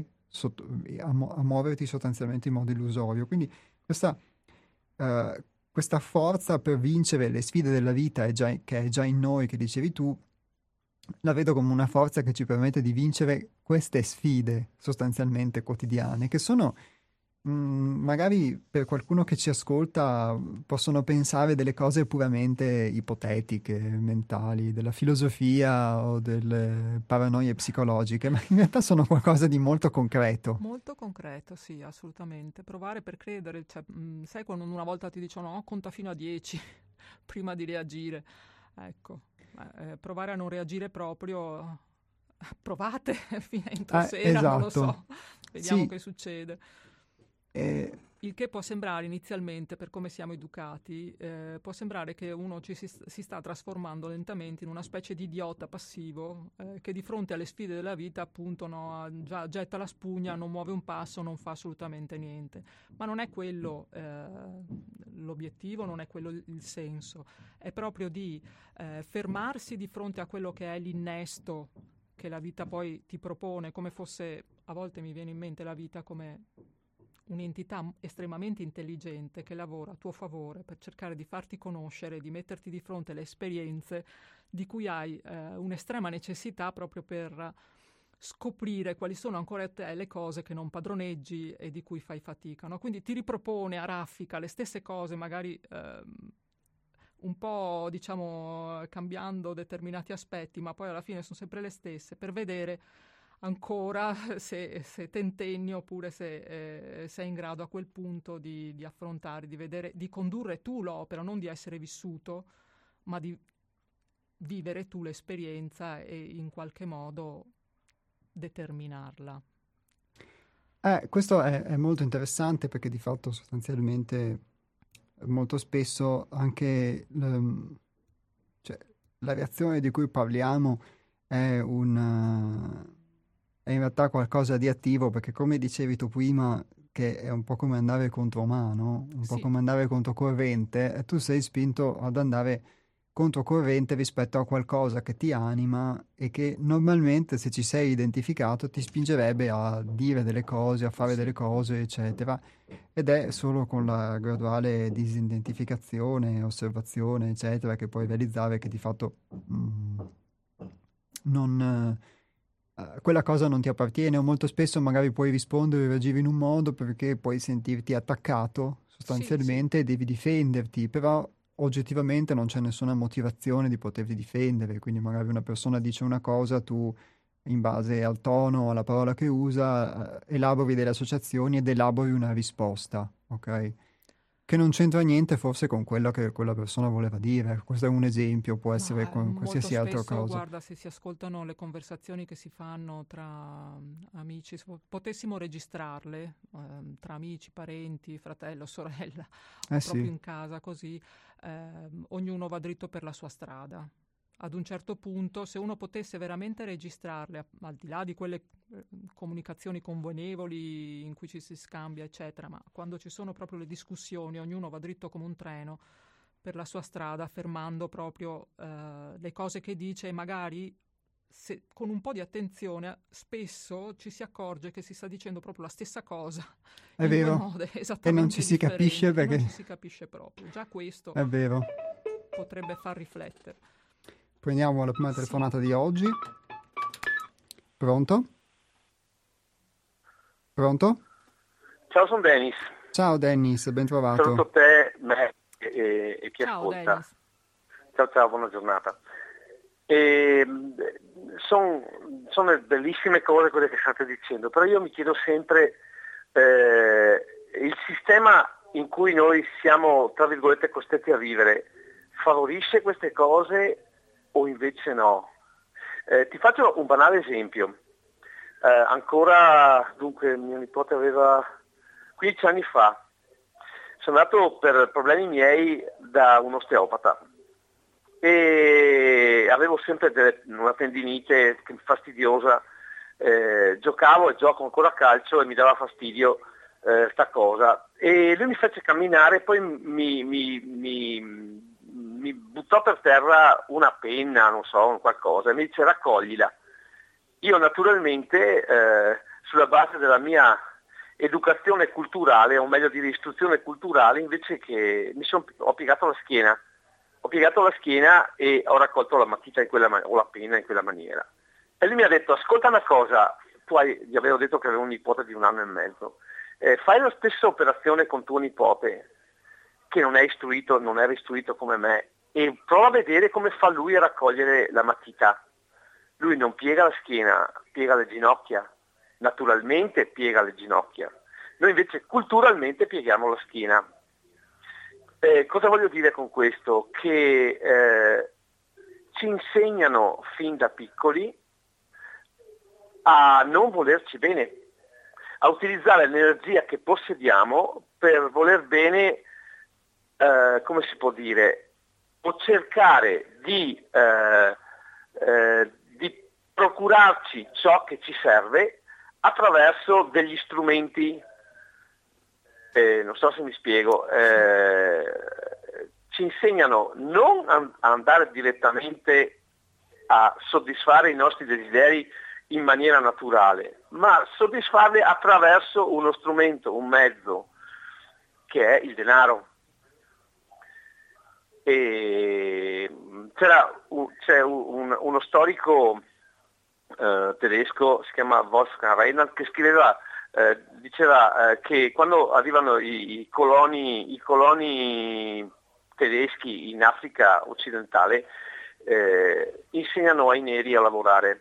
a muoverti sostanzialmente in modo illusorio. Quindi questa, questa forza per vincere le sfide della vita che è già in noi, che dicevi tu, la vedo come una forza che ci permette di vincere queste sfide sostanzialmente quotidiane, che sono magari per qualcuno che ci ascolta possono pensare delle cose puramente ipotetiche, mentali, della filosofia o delle paranoie psicologiche, ma in realtà sono qualcosa di molto concreto. molto concreto, sì, assolutamente. Provare per credere, cioè, sai quando una volta ti dicono no, conta fino a 10 prima di reagire. Ecco, provare a non reagire proprio, provate fino a entro sera, non lo Esatto. so, vediamo Sì, che succede. eh, Il che può sembrare inizialmente, per come siamo educati, può sembrare che uno si sta trasformando lentamente in una specie di idiota passivo che di fronte alle sfide della vita appunto già getta la spugna, non muove un passo, non fa assolutamente niente. Ma non è quello l'obiettivo, non è quello il senso. È proprio di fermarsi di fronte a quello che è l'innesto che la vita poi ti propone, come fosse, a volte mi viene in mente la vita come un'entità estremamente intelligente che lavora a tuo favore per cercare di farti conoscere, di metterti di fronte alle esperienze di cui hai un'estrema necessità proprio per scoprire quali sono ancora a te le cose che non padroneggi e di cui fai fatica, no? Quindi ti ripropone a raffica le stesse cose, magari un po', diciamo, cambiando determinati aspetti, ma poi alla fine sono sempre le stesse, per vedere ancora se tentenni oppure se sei in grado a quel punto di affrontare, di vedere, di condurre tu l'opera, non di essere vissuto, ma di vivere tu l'esperienza e in qualche modo determinarla. Questo è molto interessante perché di fatto sostanzialmente molto spesso anche cioè, la reazione di cui parliamo è è in realtà qualcosa di attivo perché come dicevi tu prima che è un po' come andare contromano, un po' Sì, come andare controcorrente, e tu sei spinto ad andare controcorrente rispetto a qualcosa che ti anima e che normalmente se ci sei identificato ti spingerebbe a dire delle cose, a fare sì. delle cose, eccetera. Ed è solo con la graduale disidentificazione, osservazione, eccetera, che puoi realizzare che di fatto non, quella cosa non ti appartiene o molto spesso magari puoi rispondere e reagire in un modo perché puoi sentirti attaccato Sì, sì. sostanzialmente e devi difenderti, però oggettivamente non c'è nessuna motivazione di poterti difendere, quindi magari una persona dice una cosa, tu in base al tono, alla parola che usa, elabori delle associazioni ed elabori una risposta, ok? Che non c'entra niente forse con quello che quella persona voleva dire. Questo è un esempio, può essere Ma con molto qualsiasi altra spesso, cosa. guarda, se si ascoltano le conversazioni che si fanno tra amici, se potessimo registrarle tra amici, parenti, fratello, sorella Eh o proprio sì, in casa così, ognuno va dritto per la sua strada. Ad un certo punto, se uno potesse veramente registrarle, al di là di quelle comunicazioni convenevoli in cui ci si scambia, eccetera, ma quando ci sono proprio le discussioni, ognuno va dritto come un treno per la sua strada, fermando proprio le cose che dice e magari con un po' di attenzione spesso ci si accorge che si sta dicendo proprio la stessa cosa è in due vero. modi E non ci esattamente si capisce differenti e non ci perché si capisce proprio. Già questo è vero. potrebbe far riflettere. Prendiamo la prima Sì. telefonata di oggi. Pronto? Pronto? Ciao, sono Dennis. Ciao Dennis, ben trovato. Saluto te, me e chi Ciao ascolta. Dennis. Ciao, ciao, buona giornata. Sono bellissime cose quelle che state dicendo, però io mi chiedo sempre il sistema in cui noi siamo, tra virgolette, costretti a vivere, favorisce queste cose o invece no? Ti faccio un banale esempio. Dunque, mio nipote aveva 15 anni fa, sono andato per problemi miei da un osteopata e avevo sempre una tendinite fastidiosa, giocavo e gioco ancora a calcio e mi dava fastidio sta cosa e lui mi fece camminare e poi mi buttò per terra una penna, non so, qualcosa e mi dice raccoglila. Io naturalmente sulla base della mia educazione culturale, o meglio dire istruzione culturale, invece che ho piegato la schiena. Ho piegato la schiena e ho raccolto la matita o la penna in quella maniera. E lui mi ha detto, ascolta una cosa, gli avevo detto che avevo un nipote di 1 anno e mezzo, fai la stessa operazione con tuo nipote, che non era istruito come me, e prova a vedere come fa lui a raccogliere la matita. Lui non piega la schiena, piega le ginocchia, naturalmente piega le ginocchia. Noi invece culturalmente pieghiamo la schiena. Cosa voglio dire con questo? Che ci insegnano fin da piccoli a non volerci bene, a utilizzare l'energia che possediamo per voler bene, come si può dire, o cercare di procurarci ciò che ci serve attraverso degli strumenti, non so se mi spiego, ci insegnano non a andare direttamente a soddisfare i nostri desideri in maniera naturale, ma soddisfarli attraverso uno strumento, un mezzo, che è il denaro. E c'è uno storico tedesco, si chiama Wolfgang Reinhardt, che diceva che quando arrivano i coloni tedeschi in Africa occidentale, insegnano ai neri a lavorare.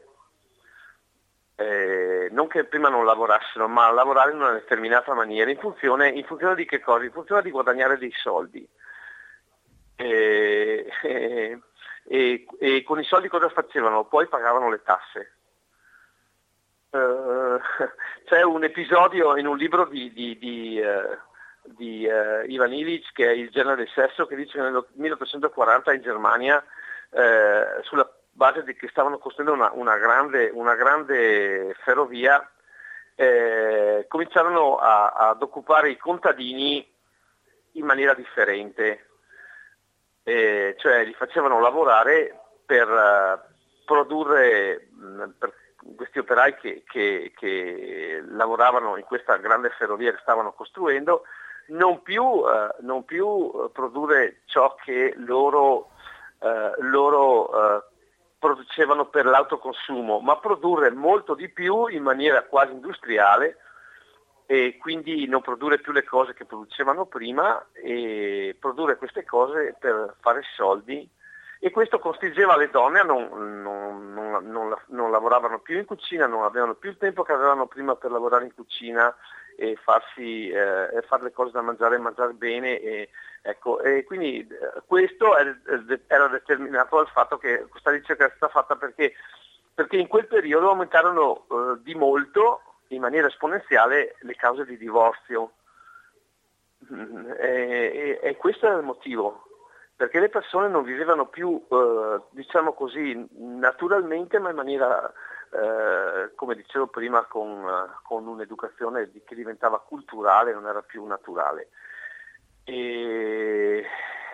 Non che prima non lavorassero, ma a lavorare in una determinata maniera, in funzione di che cosa? In funzione di guadagnare dei soldi. E con i soldi cosa facevano? Poi pagavano le tasse. C'è un episodio in un libro di Ivan Illich, che è Il genere del sesso, che dice che nel 1840 in Germania, sulla base di che stavano costruendo una grande ferrovia, cominciarono ad occupare i contadini in maniera differente, cioè li facevano lavorare per produrre, per questi operai che lavoravano in questa grande ferrovia che stavano costruendo, non più produrre ciò che loro producevano per l'autoconsumo, ma produrre molto di più in maniera quasi industriale, e quindi non produrre più le cose che producevano prima e produrre queste cose per fare soldi. E questo costringeva le donne a non lavoravano più in cucina, non avevano più il tempo che avevano prima per lavorare in cucina e fare le cose da mangiare e mangiare bene. E quindi questo era determinato dal fatto che questa ricerca è stata fatta perché in quel periodo aumentarono di molto, in maniera esponenziale, le cause di divorzio. E questo era il motivo, perché le persone non vivevano più, diciamo così, naturalmente, ma in maniera, come dicevo prima, con un'educazione che diventava culturale, non era più naturale. E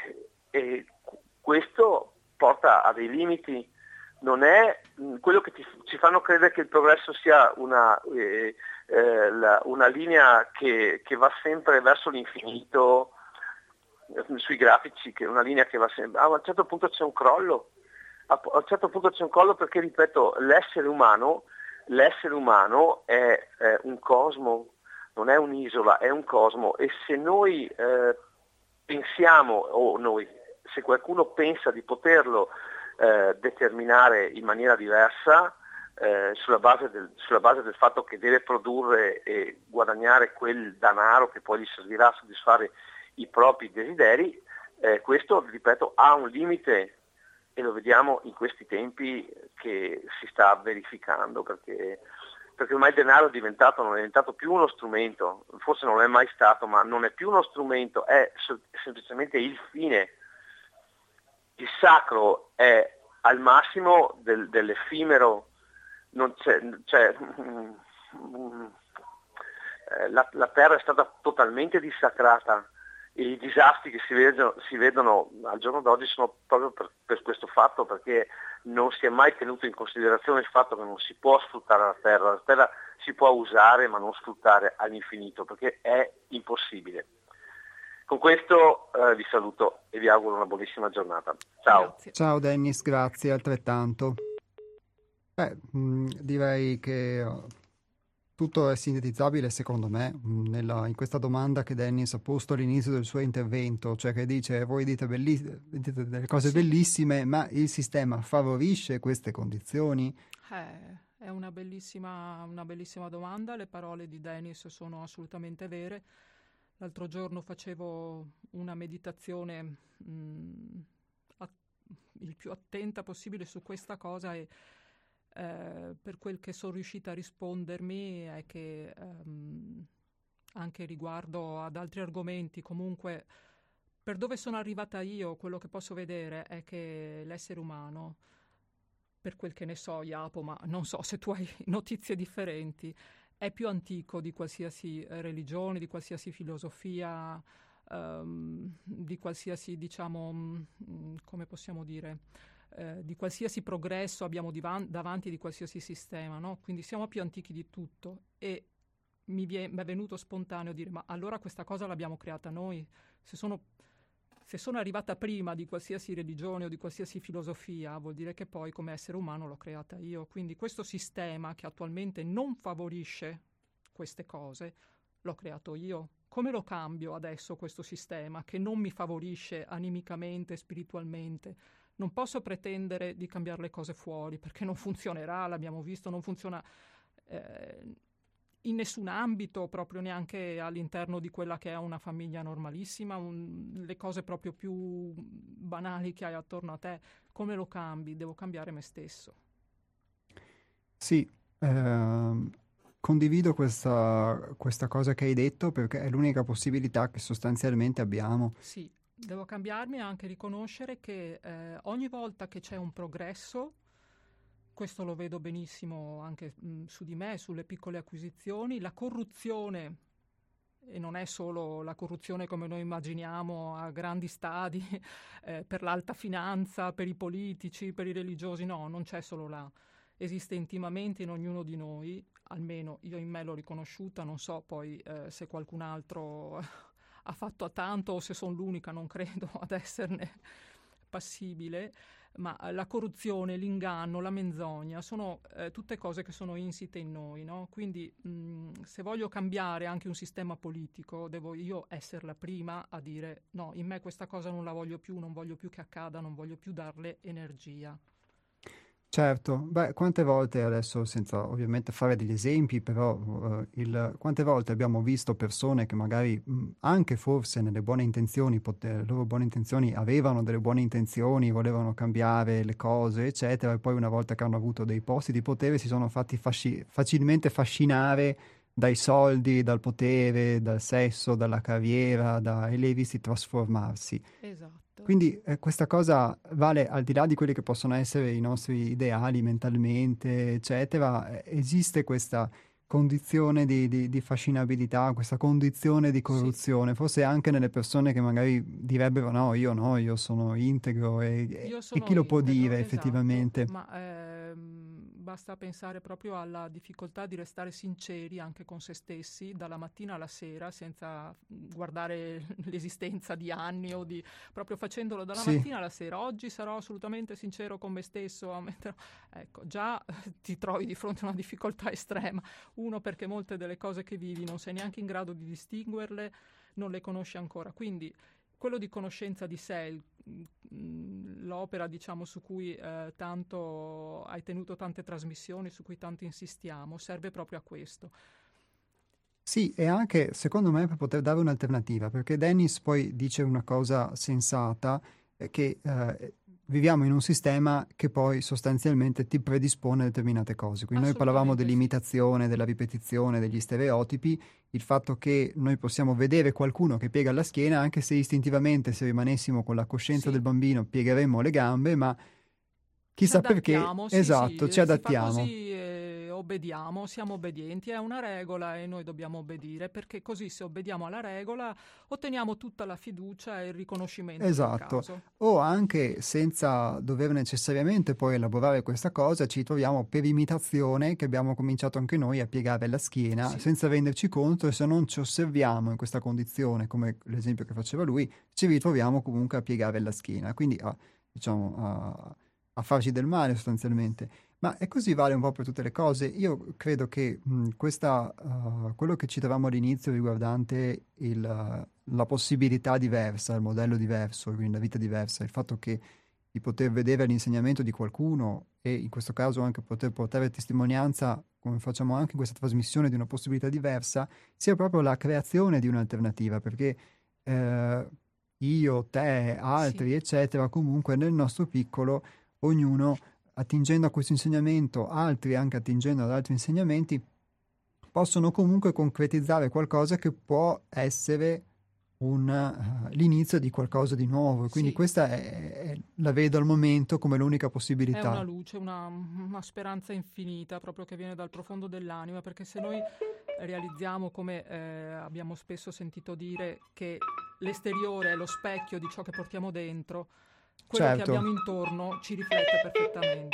questo porta a dei limiti. Non è quello che ci fanno credere che il progresso sia una linea che va sempre verso l'infinito, sui grafici, che è una linea che va sempre. A un certo punto c'è un crollo. A un certo punto c'è un crollo perché, ripeto, l'essere umano è un cosmo, non è un'isola, è un cosmo, e se noi pensiamo, o se qualcuno pensa di poterlo determinare in maniera diversa, sulla base del fatto che deve produrre e guadagnare quel denaro che poi gli servirà a soddisfare i propri desideri, questo, ripeto, ha un limite, e lo vediamo in questi tempi che si sta verificando, perché ormai il denaro non è diventato più uno strumento, forse non è mai stato, ma non è più uno strumento, è semplicemente il fine. Il sacro è al massimo dell'effimero, non c'è, la terra è stata totalmente dissacrata, e i disastri che si vedono al giorno d'oggi sono proprio per questo fatto, perché non si è mai tenuto in considerazione il fatto che non si può sfruttare la terra si può usare ma non sfruttare all'infinito, perché è impossibile. Con questo vi saluto e vi auguro una buonissima giornata. Ciao. Grazie. Ciao Dennis, grazie altrettanto. Direi che tutto è sintetizzabile, secondo me, in questa domanda che Dennis ha posto all'inizio del suo intervento, cioè che dice: voi dite delle cose bellissime, ma il sistema favorisce queste condizioni? È una bellissima domanda, le parole di Dennis sono assolutamente vere. L'altro giorno facevo una meditazione il più attenta possibile su questa cosa, e Per quel che sono riuscita a rispondermi è che anche riguardo ad altri argomenti, comunque per dove sono arrivata io, quello che posso vedere è che l'essere umano, per quel che ne so, Jacopo, ma non so se tu hai notizie differenti, è più antico di qualsiasi religione, di qualsiasi filosofia, di qualsiasi, diciamo, come possiamo dire, di qualsiasi progresso abbiamo davanti di qualsiasi sistema, no? Quindi siamo più antichi di tutto e mi è venuto spontaneo dire ma allora questa cosa l'abbiamo creata noi? Se sono arrivata prima di qualsiasi religione o di qualsiasi filosofia, vuol dire che poi come essere umano l'ho creata io. Quindi questo sistema che attualmente non favorisce queste cose, l'ho creato io. Come lo cambio adesso questo sistema che non mi favorisce animicamente, spiritualmente? Non posso pretendere di cambiare le cose fuori perché non funzionerà, l'abbiamo visto, non funziona in nessun ambito, proprio neanche all'interno di quella che è una famiglia normalissima, le cose proprio più banali che hai attorno a te. Come lo cambi? Devo cambiare me stesso. Sì, condivido questa cosa che hai detto perché è l'unica possibilità che sostanzialmente abbiamo. Sì, devo cambiarmi e anche riconoscere che ogni volta che c'è un progresso, questo lo vedo benissimo anche su di me, sulle piccole acquisizioni, la corruzione, e non è solo la corruzione come noi immaginiamo a grandi stadi, per l'alta finanza, per i politici, per i religiosi, no, non c'è solo là. Esiste intimamente in ognuno di noi, almeno io in me l'ho riconosciuta, non so poi se qualcun altro ha fatto a tanto o se sono l'unica, non credo ad esserne passibile, ma la corruzione, l'inganno, la menzogna sono tutte cose che sono insite in noi, no? Quindi se voglio cambiare anche un sistema politico, devo io essere la prima a dire no, in me questa cosa non la voglio più, non voglio più che accada, non voglio più darle energia. Certo, beh, quante volte adesso, senza ovviamente fare degli esempi, però quante volte abbiamo visto persone che magari anche forse nelle buone intenzioni, le loro buone intenzioni avevano delle buone intenzioni, volevano cambiare le cose, eccetera, e poi una volta che hanno avuto dei posti di potere si sono fatti facilmente fascinare dai soldi, dal potere, dal sesso, dalla carriera, e li hai visti trasformarsi. Esatto. Quindi questa cosa vale al di là di quelli che possono essere i nostri ideali mentalmente, eccetera, esiste questa condizione di fascinabilità, questa condizione di corruzione, forse anche nelle persone che magari direbbero no, io sono integro e chi lo può dire effettivamente? Esatto, ma basta pensare proprio alla difficoltà di restare sinceri anche con se stessi dalla mattina alla sera senza guardare l'esistenza di anni o proprio facendolo dalla mattina alla sera. Oggi sarò assolutamente sincero con me stesso, ecco, già ti trovi di fronte a una difficoltà estrema. Uno, perché molte delle cose che vivi non sei neanche in grado di distinguerle, non le conosci ancora. Quindi quello di conoscenza di sé, l'opera diciamo su cui tanto hai tenuto tante trasmissioni, su cui tanto insistiamo, serve proprio a questo. Sì, e anche secondo me per poter dare un'alternativa, perché Dennis poi dice una cosa sensata, che viviamo in un sistema che poi sostanzialmente ti predispone a determinate cose. Quindi noi parlavamo dell'imitazione, della ripetizione, degli stereotipi, il fatto che noi possiamo vedere qualcuno che piega la schiena, anche se istintivamente, se rimanessimo con la coscienza del bambino, piegheremmo le gambe, ma chissà perché, esatto, ci adattiamo. Si fa così, obbediamo, siamo obbedienti, è una regola e noi dobbiamo obbedire, perché così se obbediamo alla regola otteniamo tutta la fiducia e il riconoscimento del caso. O anche senza dover necessariamente poi elaborare questa cosa, ci troviamo per imitazione che abbiamo cominciato anche noi a piegare la schiena senza renderci conto, e se non ci osserviamo in questa condizione, come l'esempio che faceva lui, ci ritroviamo comunque a piegare la schiena, quindi a farci del male sostanzialmente. Ma e così vale un po' per tutte le cose. Io credo che quello che citavamo all'inizio riguardante la possibilità diversa, il modello diverso, quindi la vita diversa, il fatto che di poter vedere l'insegnamento di qualcuno e in questo caso anche poter portare testimonianza, come facciamo anche in questa trasmissione, di una possibilità diversa, sia proprio la creazione di un'alternativa, perché io, te, altri, eccetera, comunque nel nostro piccolo ognuno attingendo a questo insegnamento, altri anche attingendo ad altri insegnamenti, possono comunque concretizzare qualcosa che può essere l'inizio di qualcosa di nuovo. Quindi Sì. questa la vedo al momento come l'unica È possibilità. una luce, una speranza infinita proprio che viene dal profondo dell'anima, perché se noi realizziamo, come abbiamo spesso sentito dire, che l'esteriore è lo specchio di ciò che portiamo dentro, quello che Certo. abbiamo intorno ci riflette perfettamente.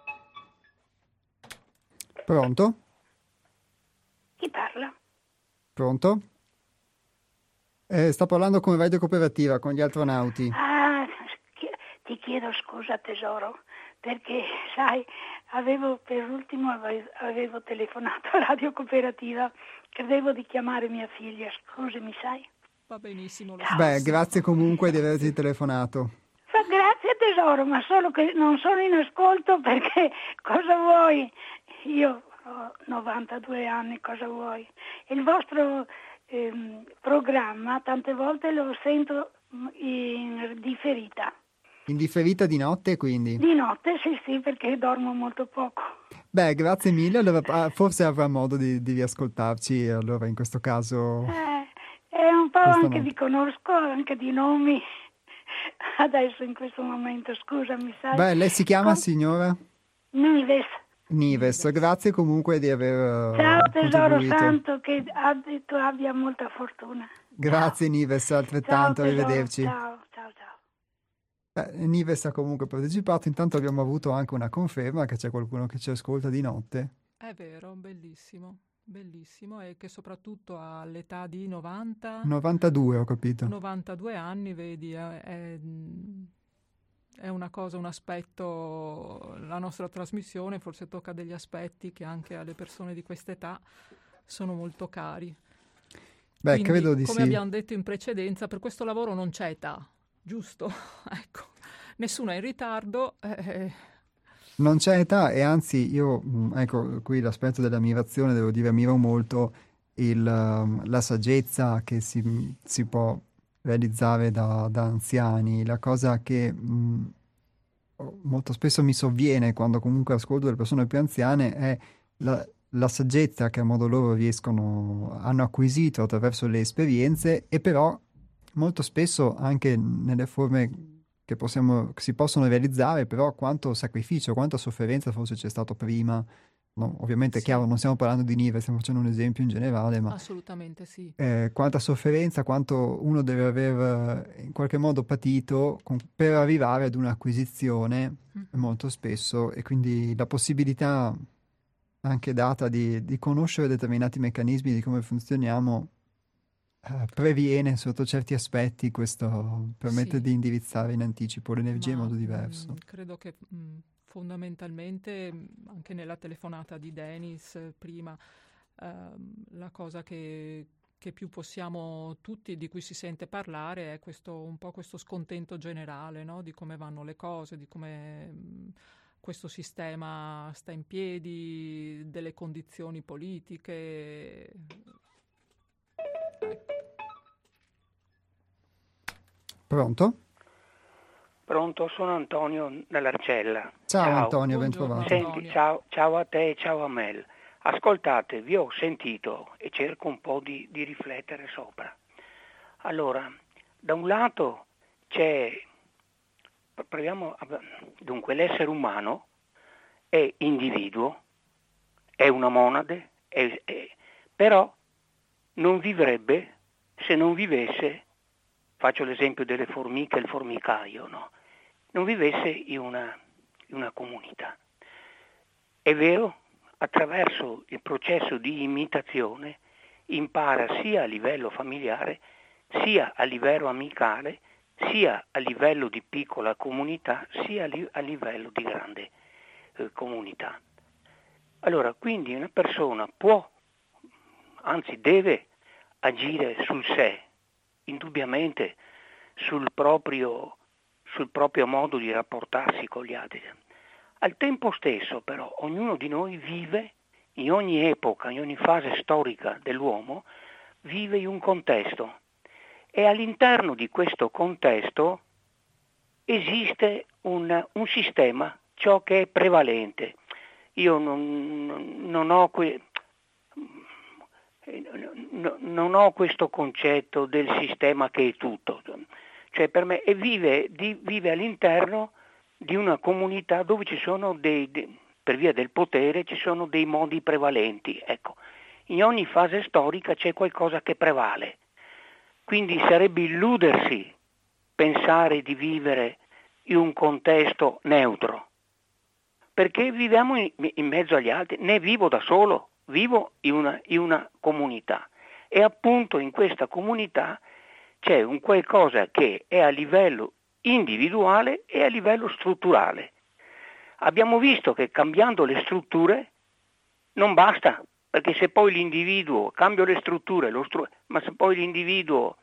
Pronto? Chi parla? Pronto? Sta parlando con Radio Cooperativa, con gli astronauti. Ah, ti chiedo scusa tesoro, perché sai, per ultimo avevo telefonato a Radio Cooperativa, credevo di chiamare mia figlia, scusami, sai? Va benissimo. Lo Beh, stesso. grazie comunque di averti telefonato. Grazie tesoro, ma solo che non sono in ascolto perché cosa vuoi? Io ho 92 anni, cosa vuoi? Il vostro programma tante volte lo sento in differita. In differita di notte, quindi? Di notte, sì, perché dormo molto poco. Beh, grazie mille. Allora, forse avrà modo di riascoltarci, allora in questo caso... È un po' Questa anche no. vi conosco, anche di nomi, adesso in questo momento, scusami, sai. Beh, lei si chiama signora? Nives, grazie comunque di aver Ciao tesoro contribuito. santo, che tu abbia molta fortuna. Grazie Nives, altrettanto, Ciao, tesoro. arrivederci. Ciao. Nives ha comunque partecipato, intanto abbiamo avuto anche una conferma che c'è qualcuno che ci ascolta di notte. È vero, bellissimo, bellissimo, e che soprattutto all'età di 92 ho capito. 92 anni, vedi, è una cosa, un aspetto, la nostra trasmissione forse tocca degli aspetti che anche alle persone di quest'età sono molto cari. Beh, Quindi, credo di come sì. abbiamo detto in precedenza, per questo lavoro non c'è età, giusto? Ecco, nessuno è in ritardo. Non c'è età e anzi io, ecco, qui l'aspetto dell'ammirazione, devo dire, ammiro molto la saggezza che si può realizzare da anziani. La cosa che molto spesso mi sovviene quando comunque ascolto delle persone più anziane è la saggezza che a modo loro hanno acquisito attraverso le esperienze e però molto spesso anche nelle forme che si possono realizzare, però quanto sacrificio, quanta sofferenza forse c'è stato prima. No, ovviamente è Sì. chiaro, non stiamo parlando di Nive, stiamo facendo un esempio in generale, ma Assolutamente sì. quanta sofferenza, quanto uno deve aver in qualche modo patito per arrivare ad un'acquisizione molto spesso, e quindi la possibilità anche data di conoscere determinati meccanismi di come funzioniamo previene sotto certi aspetti, questo permette di indirizzare in anticipo l'energia in modo diverso. Credo che fondamentalmente, anche nella telefonata di Denis prima, la cosa che più possiamo tutti, di cui si sente parlare, è un po' questo scontento generale, no? Di come vanno le cose, di come questo sistema sta in piedi, delle condizioni politiche. Pronto? Pronto, sono Antonio dall'Arcella. Ciao Antonio, ben trovato. Senti, ciao a te e ciao a Mel. Ascoltate, vi ho sentito e cerco un po' di riflettere sopra. Allora, da un lato dunque l'essere umano è individuo, è una monade, però non vivrebbe se non vivesse, faccio l'esempio delle formiche e il formicaio, no? Non vivesse in una comunità. È vero, attraverso il processo di imitazione impara sia a livello familiare, sia a livello amicale, sia a livello di piccola comunità, sia a livello di grande comunità. Allora, quindi una persona può, anzi deve agire sul sé, indubbiamente sul proprio modo di rapportarsi con gli altri. Al tempo stesso però ognuno di noi vive, in ogni epoca, in ogni fase storica dell'uomo, vive in un contesto e all'interno di questo contesto esiste un sistema ciò che è prevalente. Io non ho questo concetto del sistema che è tutto, cioè per me vive all'interno di una comunità dove ci sono per via del potere ci sono dei modi prevalenti. Ecco, in ogni fase storica c'è qualcosa che prevale, quindi sarebbe illudersi pensare di vivere in un contesto neutro, perché viviamo in mezzo agli altri. Ne vivo da solo, vivo in una comunità, e appunto in questa comunità c'è un qualcosa che è a livello individuale e a livello strutturale. Abbiamo visto che cambiando le strutture non basta, perché se poi l'individuo cambia le strutture, ma se poi l'individuo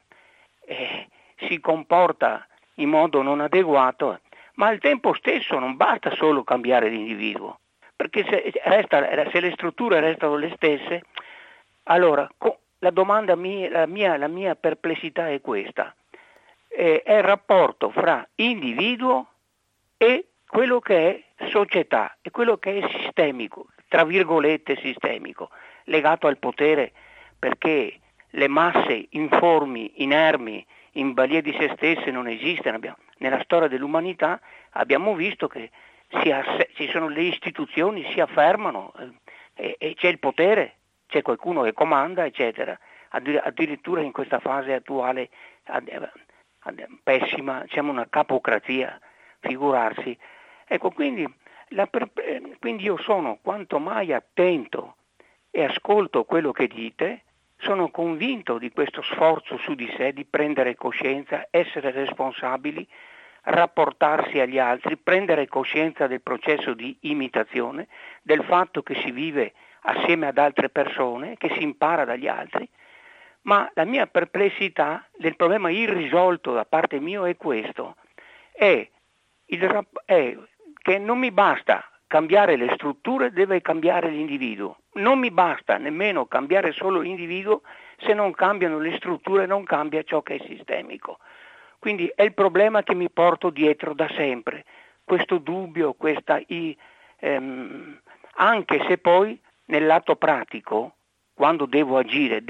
si comporta in modo non adeguato, ma al tempo stesso non basta solo cambiare l'individuo, perché se le strutture restano le stesse, allora la domanda la mia perplessità è questa: è il rapporto fra individuo e quello che è società e quello che è sistemico, tra virgolette sistemico, legato al potere, perché le masse informi, inermi, in balia di se stesse non esistono. Nella storia dell'umanità abbiamo visto che ci sono le istituzioni, si affermano e c'è il potere, c'è qualcuno che comanda, eccetera. Addirittura in questa fase attuale pessima, diciamo una capocrazia, figurarsi. Ecco, quindi io sono quanto mai attento e ascolto quello che dite. Sono convinto di questo sforzo su di sé, di prendere coscienza, essere responsabili, rapportarsi agli altri, prendere coscienza del processo di imitazione, del fatto che si vive assieme ad altre persone, che si impara dagli altri. Ma la mia perplessità del problema irrisolto da parte mia è questo: è che non mi basta cambiare le strutture, deve cambiare l'individuo. Non mi basta nemmeno cambiare solo l'individuo, se non cambiano le strutture non cambia ciò che è sistemico. Quindi è il problema che mi porto dietro da sempre, questo dubbio, anche se poi nel lato pratico, quando devo agire,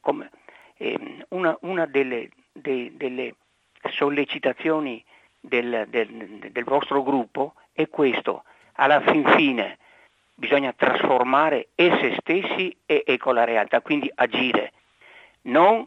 una delle sollecitazioni del vostro gruppo è questo: alla fin fine bisogna trasformare se stessi e con la realtà, quindi agire, non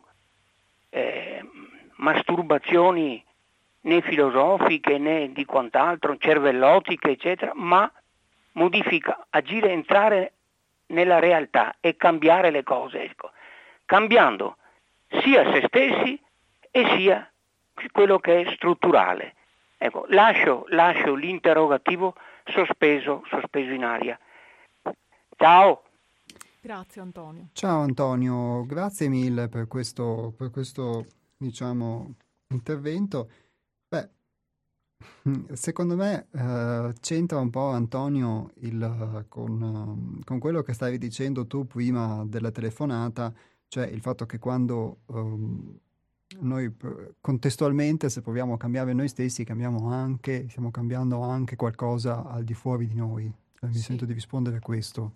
masturbazioni né filosofiche né di quant'altro, cervellotiche eccetera, ma agire, entrare nella realtà e cambiare le cose, ecco, cambiando sia se stessi e sia quello che è strutturale. Ecco, lascio l'interrogativo sospeso in aria. Ciao. Grazie Antonio. Ciao Antonio, grazie mille per questo diciamo intervento. Beh, secondo me c'entra un po', Antonio, con quello che stavi dicendo tu prima della telefonata, cioè il fatto che quando noi contestualmente, se proviamo a cambiare noi stessi, stiamo cambiando anche qualcosa al di fuori di noi. Mi sento di rispondere a questo.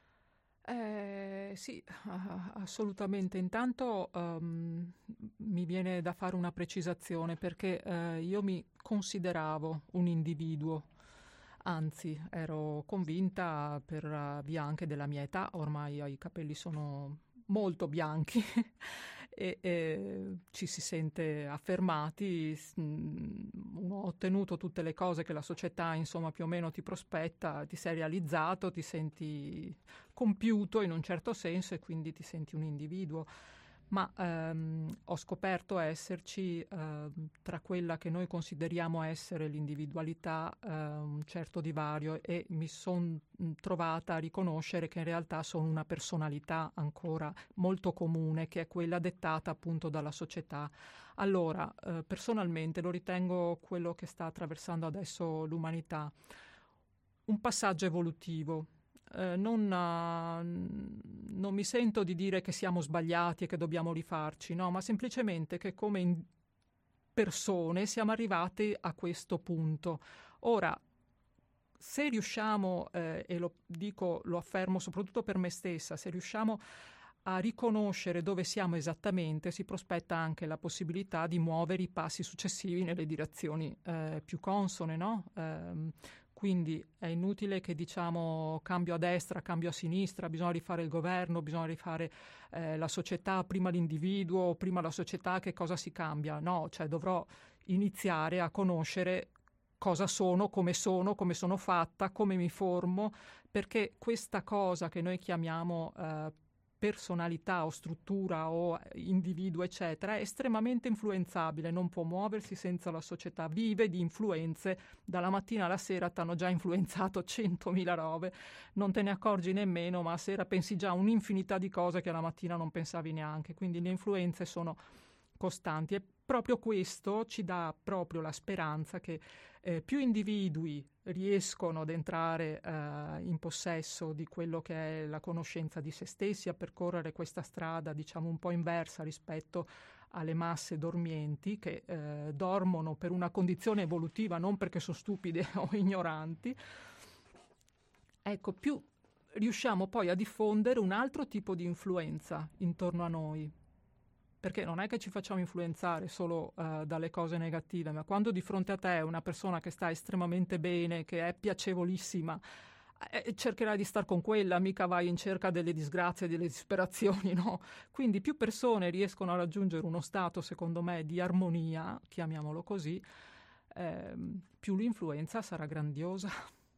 Sì, assolutamente. Intanto mi viene da fare una precisazione, perché io mi consideravo un individuo, anzi ero convinta, per via anche della mia età, ormai i capelli sono molto bianchi e ci si sente affermati, uno ha ottenuto tutte le cose che la società insomma più o meno ti prospetta, ti sei realizzato, ti senti compiuto in un certo senso e quindi ti senti un individuo. Ma ho scoperto esserci tra quella che noi consideriamo essere l'individualità un certo divario, e mi sono trovata a riconoscere che in realtà sono una personalità ancora molto comune, che è quella dettata appunto dalla società. Allora, personalmente lo ritengo quello che sta attraversando adesso l'umanità, un passaggio evolutivo. Non mi sento di dire che siamo sbagliati e che dobbiamo rifarci, no, ma semplicemente che come persone siamo arrivati a questo punto. Ora, se riusciamo, e lo affermo soprattutto per me stessa, se riusciamo a riconoscere dove siamo esattamente, si prospetta anche la possibilità di muovere i passi successivi nelle direzioni più consone, no? Quindi è inutile che diciamo cambio a destra, cambio a sinistra, bisogna rifare il governo, bisogna rifare la società, prima l'individuo, prima la società, che cosa si cambia? No, cioè dovrò iniziare a conoscere cosa sono, come sono fatta, come mi formo, perché questa cosa che noi chiamiamo personalità o struttura o individuo eccetera è estremamente influenzabile, non può muoversi senza la società, vive di influenze, dalla mattina alla sera ti hanno già influenzato 100.000 robe, non te ne accorgi nemmeno, ma a sera pensi già a un'infinità di cose che alla mattina non pensavi neanche, quindi le influenze sono costanti e proprio questo ci dà proprio la speranza che più individui riescono ad entrare in possesso di quello che è la conoscenza di se stessi, a percorrere questa strada diciamo un po' inversa rispetto alle masse dormienti che dormono per una condizione evolutiva, non perché sono stupide o ignoranti. Ecco, più riusciamo poi a diffondere un altro tipo di influenza intorno a noi, perché non è che ci facciamo influenzare solo dalle cose negative, ma quando di fronte a te è una persona che sta estremamente bene, che è piacevolissima, cercherai di star con quella, mica vai in cerca delle disgrazie, delle disperazioni, no? Quindi più persone riescono a raggiungere uno stato, secondo me, di armonia, chiamiamolo così, più l'influenza sarà grandiosa.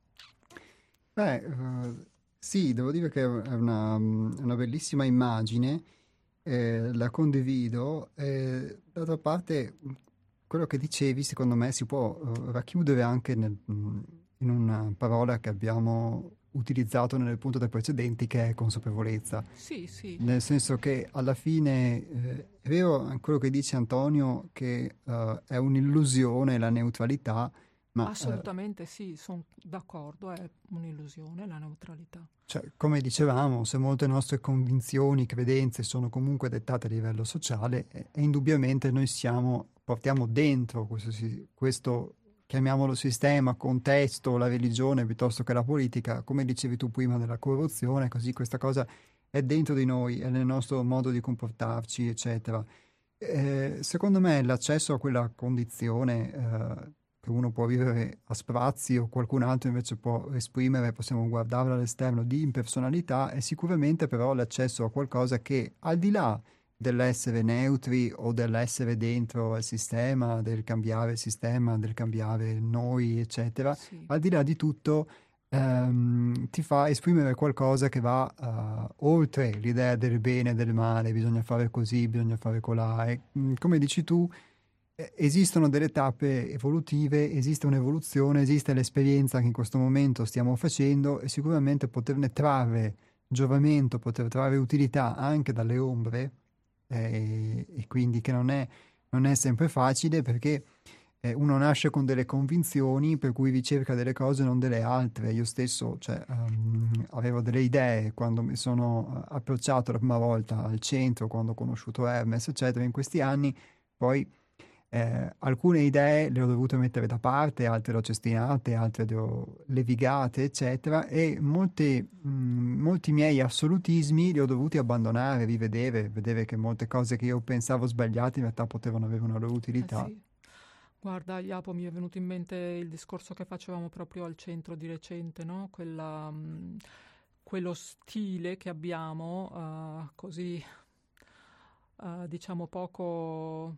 Sì, devo dire che è una bellissima immagine. La condivido. D'altra parte, quello che dicevi, secondo me, si può racchiudere anche in una parola che abbiamo utilizzato nelle puntate precedenti, che è consapevolezza. Sì, sì. Nel senso che alla fine è vero quello che dice Antonio, che è un'illusione la neutralità, ma assolutamente sì, sono d'accordo, è un'illusione la neutralità. cioè, come dicevamo, se molte nostre convinzioni, credenze sono comunque dettate a livello sociale, e indubbiamente noi portiamo dentro questo, chiamiamolo sistema, contesto, la religione piuttosto che la politica, come dicevi tu prima della corruzione, così questa cosa è dentro di noi, è nel nostro modo di comportarci, eccetera. Secondo me l'accesso a quella condizione che uno può vivere a sprazzi o qualcun altro invece può esprimere, possiamo guardarlo all'esterno, di impersonalità, è sicuramente però l'accesso a qualcosa che al di là dell'essere neutri o dell'essere dentro al sistema, del cambiare il sistema, del cambiare noi, eccetera, Sì. al di là di tutto ti fa esprimere qualcosa che va oltre l'idea del bene e del male, bisogna fare così, bisogna fare colà. E, come dici tu, esistono delle tappe evolutive, esiste un'evoluzione, esiste l'esperienza che in questo momento stiamo facendo e sicuramente poterne trarre giovamento, poter trarre utilità anche dalle ombre, e quindi che non è sempre facile, perché uno nasce con delle convinzioni per cui ricerca delle cose, non delle altre. Io stesso, avevo delle idee quando mi sono approcciato la prima volta al centro, quando ho conosciuto Hermes, eccetera, in questi anni. Poi alcune idee le ho dovute mettere da parte, altre le ho cestinate, altre le ho levigate, eccetera, e molti miei assolutismi li ho dovuti abbandonare, vedere che molte cose che io pensavo sbagliate in realtà potevano avere una loro utilità. Sì. Guarda, Jacopo, mi è venuto in mente il discorso che facevamo proprio al centro di recente, no? Quello stile che abbiamo, così diciamo poco,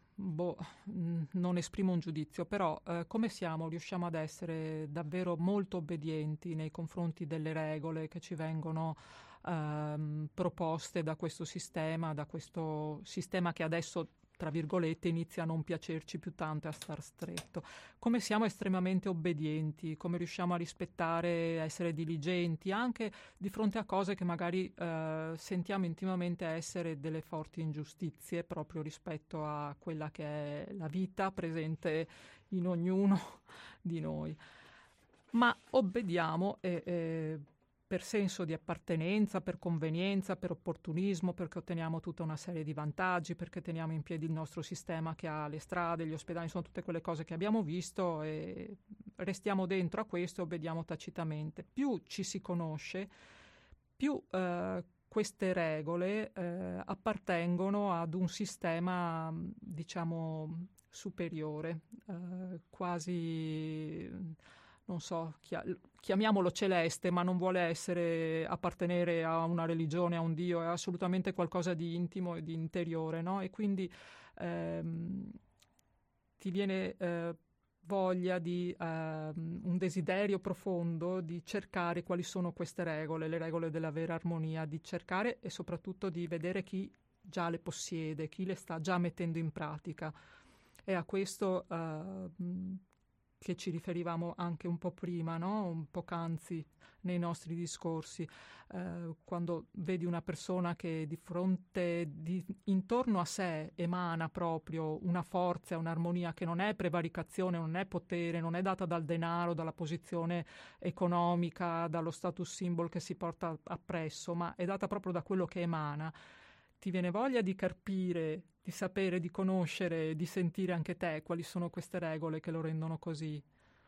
non esprimo un giudizio, però come siamo? Riusciamo ad essere davvero molto obbedienti nei confronti delle regole che ci vengono proposte da questo sistema che adesso, tra virgolette, inizia a non piacerci più tanto e a star stretto. Come siamo estremamente obbedienti, come riusciamo a rispettare, a essere diligenti, anche di fronte a cose che magari sentiamo intimamente essere delle forti ingiustizie proprio rispetto a quella che è la vita presente in ognuno di noi. Ma obbediamo per senso di appartenenza, per convenienza, per opportunismo, perché otteniamo tutta una serie di vantaggi, perché teniamo in piedi il nostro sistema che ha le strade, gli ospedali, sono tutte quelle cose che abbiamo visto, e restiamo dentro a questo e obbediamo tacitamente. Più ci si conosce, più queste regole appartengono ad un sistema, diciamo, superiore, quasi, non so, chiamiamolo celeste, ma non vuole appartenere a una religione, a un Dio, è assolutamente qualcosa di intimo e di interiore, no? E quindi ti viene voglia di un desiderio profondo di cercare quali sono queste regole, le regole della vera armonia, di cercare e soprattutto di vedere chi già le possiede, chi le sta già mettendo in pratica. È a questo che ci riferivamo anche un po' prima, no? Un poc'anzi nei nostri discorsi, quando vedi una persona che di fronte, intorno a sé emana proprio una forza, un'armonia che non è prevaricazione, non è potere, non è data dal denaro, dalla posizione economica, dallo status symbol che si porta appresso, ma è data proprio da quello che emana. Ti viene voglia di carpire, di sapere, di conoscere, di sentire anche te quali sono queste regole che lo rendono così.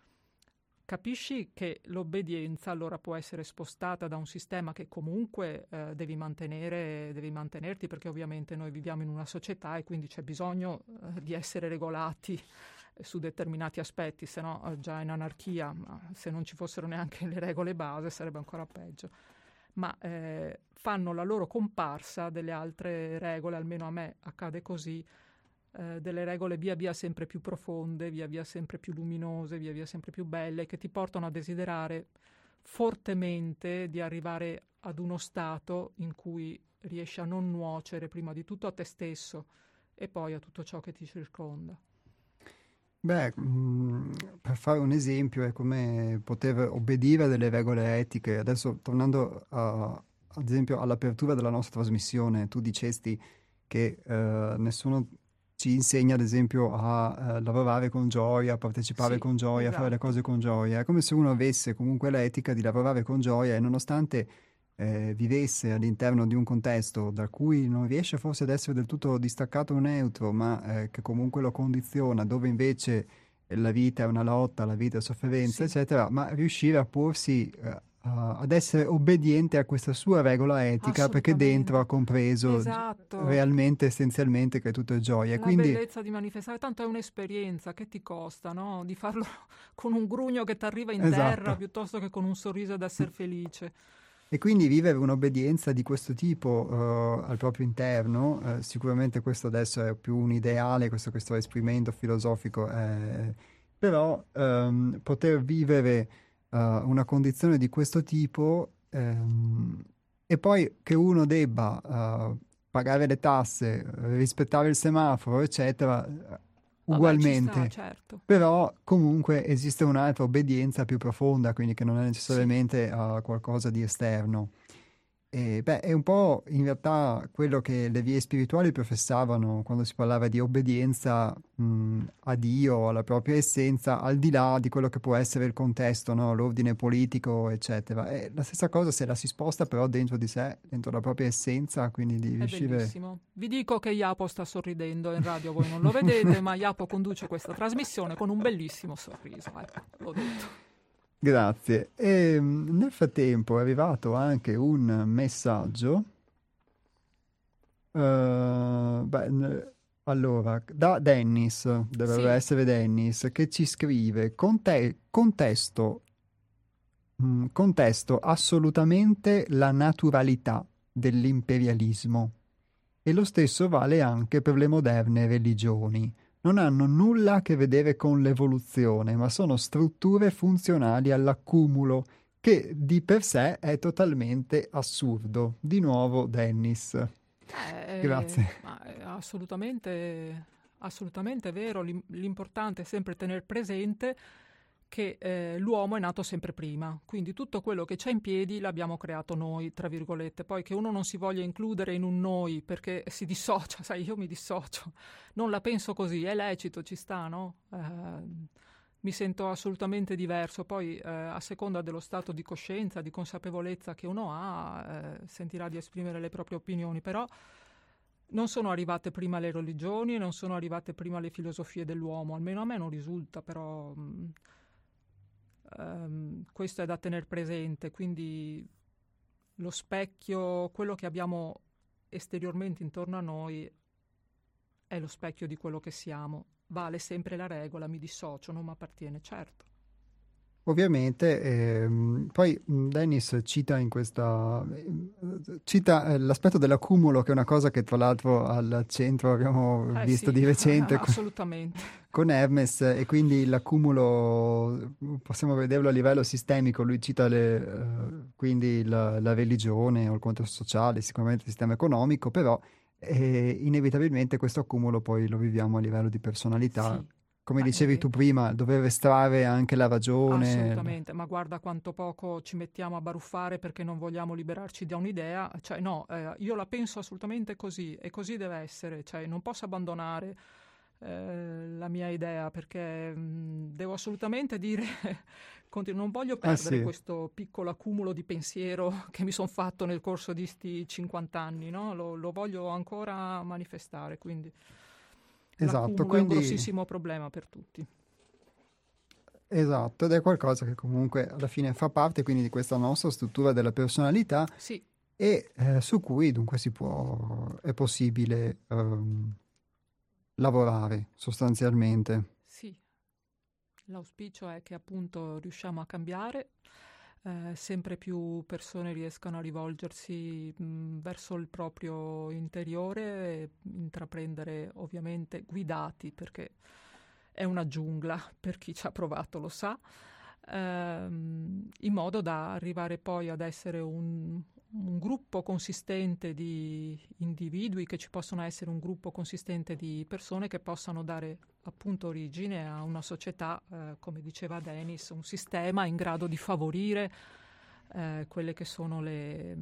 Capisci che l'obbedienza allora può essere spostata da un sistema che comunque devi mantenerti, perché ovviamente noi viviamo in una società e quindi c'è bisogno di essere regolati su determinati aspetti, se no già in anarchia, ma se non ci fossero neanche le regole base sarebbe ancora peggio. Ma fanno la loro comparsa delle altre regole, almeno a me accade così, delle regole via via sempre più profonde, via via sempre più luminose, via via sempre più belle, che ti portano a desiderare fortemente di arrivare ad uno stato in cui riesci a non nuocere prima di tutto a te stesso e poi a tutto ciò che ti circonda. Beh, per fare un esempio è come poter obbedire a delle regole etiche. Adesso tornando ad esempio all'apertura della nostra trasmissione, tu dicesti che nessuno ci insegna ad esempio a lavorare con gioia, a partecipare con gioia, a fare le cose con gioia. È come se uno avesse comunque l'etica di lavorare con gioia e nonostante vivesse all'interno di un contesto da cui non riesce forse ad essere del tutto distaccato o neutro, ma che comunque lo condiziona, dove invece la vita è una lotta, la vita è sofferenza, eccetera, ma riuscire a porsi ad essere obbediente a questa sua regola etica, perché dentro ha compreso realmente, essenzialmente, che tutto è gioia. La quindi bellezza di manifestare, tanto è un'esperienza, che ti costa, no? Di farlo con un grugno che ti arriva in terra piuttosto che con un sorriso ed essere felice. E quindi vivere un'obbedienza di questo tipo al proprio interno, sicuramente questo adesso è più un ideale, questo che sto esprimendo filosofico, però poter vivere una condizione di questo tipo e poi che uno debba pagare le tasse, rispettare il semaforo, eccetera, ugualmente. Vabbè, ci sta, certo. Però comunque esiste un'altra obbedienza più profonda, quindi che non è necessariamente qualcosa di esterno. E è un po' in realtà quello che le vie spirituali professavano quando si parlava di obbedienza a Dio, alla propria essenza, al di là di quello che può essere il contesto, no? L'ordine politico, eccetera. È la stessa cosa se la si sposta però dentro di sé, dentro la propria essenza, quindi di riuscire... È bellissimo. Vi dico che Japo sta sorridendo in radio, voi non lo vedete, ma Japo conduce questa trasmissione con un bellissimo sorriso, ecco, l'ho detto. Grazie. E nel frattempo è arrivato anche un messaggio. Allora, da Dennis, dovrebbe essere Dennis, che ci scrive: contesto assolutamente la naturalità dell'imperialismo. E lo stesso vale anche per le moderne religioni. Non hanno nulla a che vedere con l'evoluzione, ma sono strutture funzionali all'accumulo, che di per sé è totalmente assurdo. Di nuovo Dennis. Grazie. Ma è assolutamente vero. L'importante è sempre tenere presente che l'uomo è nato sempre prima, quindi tutto quello che c'è in piedi l'abbiamo creato noi, tra virgolette. Poi che uno non si voglia includere in un noi perché si dissocia, sai, io mi dissocio, non la penso così, è lecito, ci sta, no? Mi sento assolutamente diverso, poi a seconda dello stato di coscienza, di consapevolezza che uno ha, sentirà di esprimere le proprie opinioni, però non sono arrivate prima le religioni, non sono arrivate prima le filosofie dell'uomo, almeno a me non risulta, però... Questo è da tener presente, quindi lo specchio, quello che abbiamo esteriormente intorno a noi è lo specchio di quello che siamo. Vale sempre la regola, mi dissocio, non mi appartiene, certo. Ovviamente, poi Dennis cita l'aspetto dell'accumulo, che è una cosa che tra l'altro al centro abbiamo visto Sì, di recente assolutamente. con Hermes, e quindi l'accumulo possiamo vederlo a livello sistemico. Lui cita quindi la religione o il contesto sociale, sicuramente il sistema economico, però inevitabilmente questo accumulo poi lo viviamo a livello di personalità. Sì. Come dicevi tu prima, dover estrarre anche la ragione. Assolutamente, ma guarda quanto poco ci mettiamo a baruffare perché non vogliamo liberarci da un'idea. Cioè, no, io la penso assolutamente così e così deve essere. Cioè, non posso abbandonare la mia idea perché devo assolutamente dire, non voglio perdere questo piccolo accumulo di pensiero che mi sono fatto nel corso di sti 50 anni, no? Lo voglio ancora manifestare, quindi... Esatto, è un grossissimo problema per tutti. Esatto, ed è qualcosa che comunque alla fine fa parte quindi di questa nostra struttura della personalità, sì. E su cui dunque è possibile lavorare sostanzialmente. Sì, l'auspicio è che appunto riusciamo a cambiare, sempre più persone riescano a rivolgersi verso il proprio interiore e intraprendere, ovviamente guidati, perché è una giungla, per chi ci ha provato lo sa, in modo da arrivare poi ad essere un gruppo consistente di individui, che ci possono essere un gruppo consistente di persone che possano dare appunto origine a una società, come diceva Dennis, un sistema in grado di favorire quelle che sono le